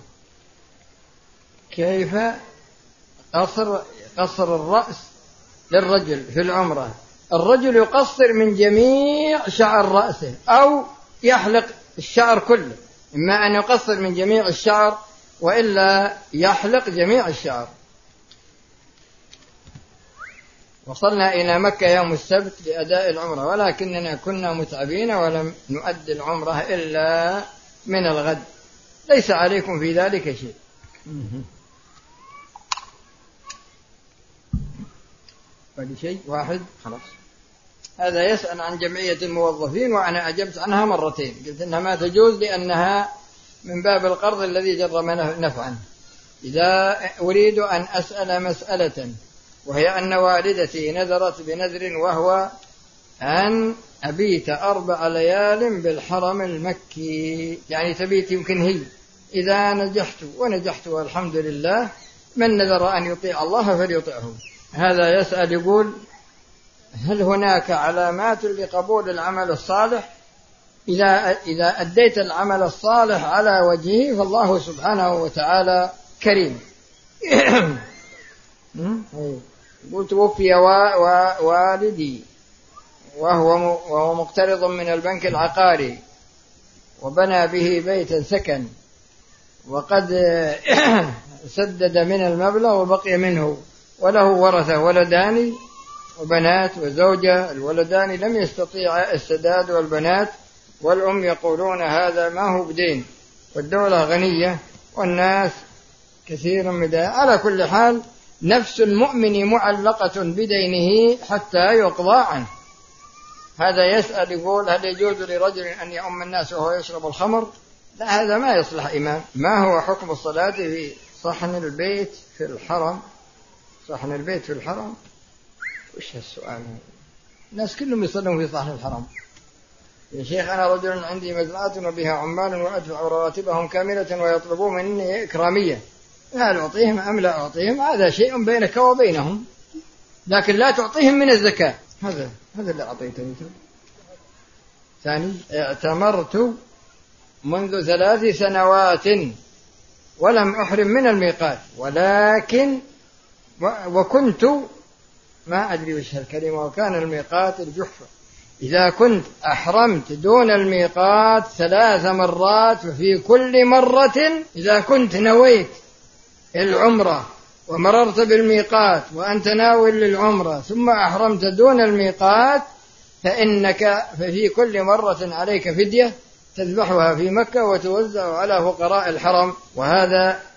كيف قصر قصر الرأس للرجل في العمرة؟ الرجل يقصر من جميع شعر رأسه أو يحلق الشعر كله، إما أن يقصر من جميع الشعر وإلا يحلق جميع الشعر. وصلنا إلى مكة يوم السبت لأداء العمرة، ولكننا كنا متعبين ولم نؤدي العمرة إلا من الغد، ليس عليكم في ذلك شيء. فلي شيء واحد خلاص. هذا يسأل عن جمعية الموظفين، وأنا أجبت عنها مرتين، قلت إنها ما تجوز لأنها من باب القرض الذي جرم نفعا. إذا أريد أن أسأل مسألة، وهي أن والدتي نذرت بنذر وهو أن أبيت أربع ليال بالحرم المكي، يعني تبيت يمكن هي، إذا نجحت ونجحت والحمد لله، من نذر أن يطيع الله فليطيعه. هذا يسأل يقول: هل هناك علامات لقبول العمل الصالح؟ إذا إذا أديت العمل الصالح على وجهه فالله سبحانه وتعالى كريم. قلت: توفي والدي وهو وهو مقترض من البنك العقاري، وبنى به بيتا سكن، وقد سدد من المبلغ وبقي منه، وله ورثة ولدان وبنات وزوجة. الولدان لم يستطيع السداد والبنات، والأم يقولون هذا ما هو بدين، والدولة غنية والناس كثير من ده. على كل حال نفس المؤمن معلقة بدينه حتى يقضى عنه. هذا يسأل يقول: هل يجوز لرجل أن يؤم الناس وهو يشرب الخمر؟ لا، هذا ما يصلح إمام. ما هو حكم الصلاة في صحن البيت في الحرم؟ صحن البيت في الحرم، وش هالسؤال؟ الناس كلهم يصلون في صحن الحرم. يا شيخ أنا رجل عندي مزرعة وبها عمال وأدفع رواتبهم كاملة ويطلبون مني إكرامية، هل أعطيهم أم لا أعطيهم؟ هذا شيء بينك وبينهم، لكن لا تعطيهم من الزكاة. هذا هذا اللي أعطيتني. ثاني: اعتمرت منذ ثلاث سنوات ولم أحرم من الميقات، ولكن وكنت ما أدري وش هالكلمة، وكان الميقات الجحفة، إذا كنت أحرمت دون الميقات ثلاث مرات ففي كل مرة إذا كنت نويت العمرة ومررت بالميقات وأنت ناوي للعمرة ثم أحرمت دون الميقات فإنك ففي كل مرة عليك فدية تذبحها في مكة وتوزع على فقراء الحرم. وهذا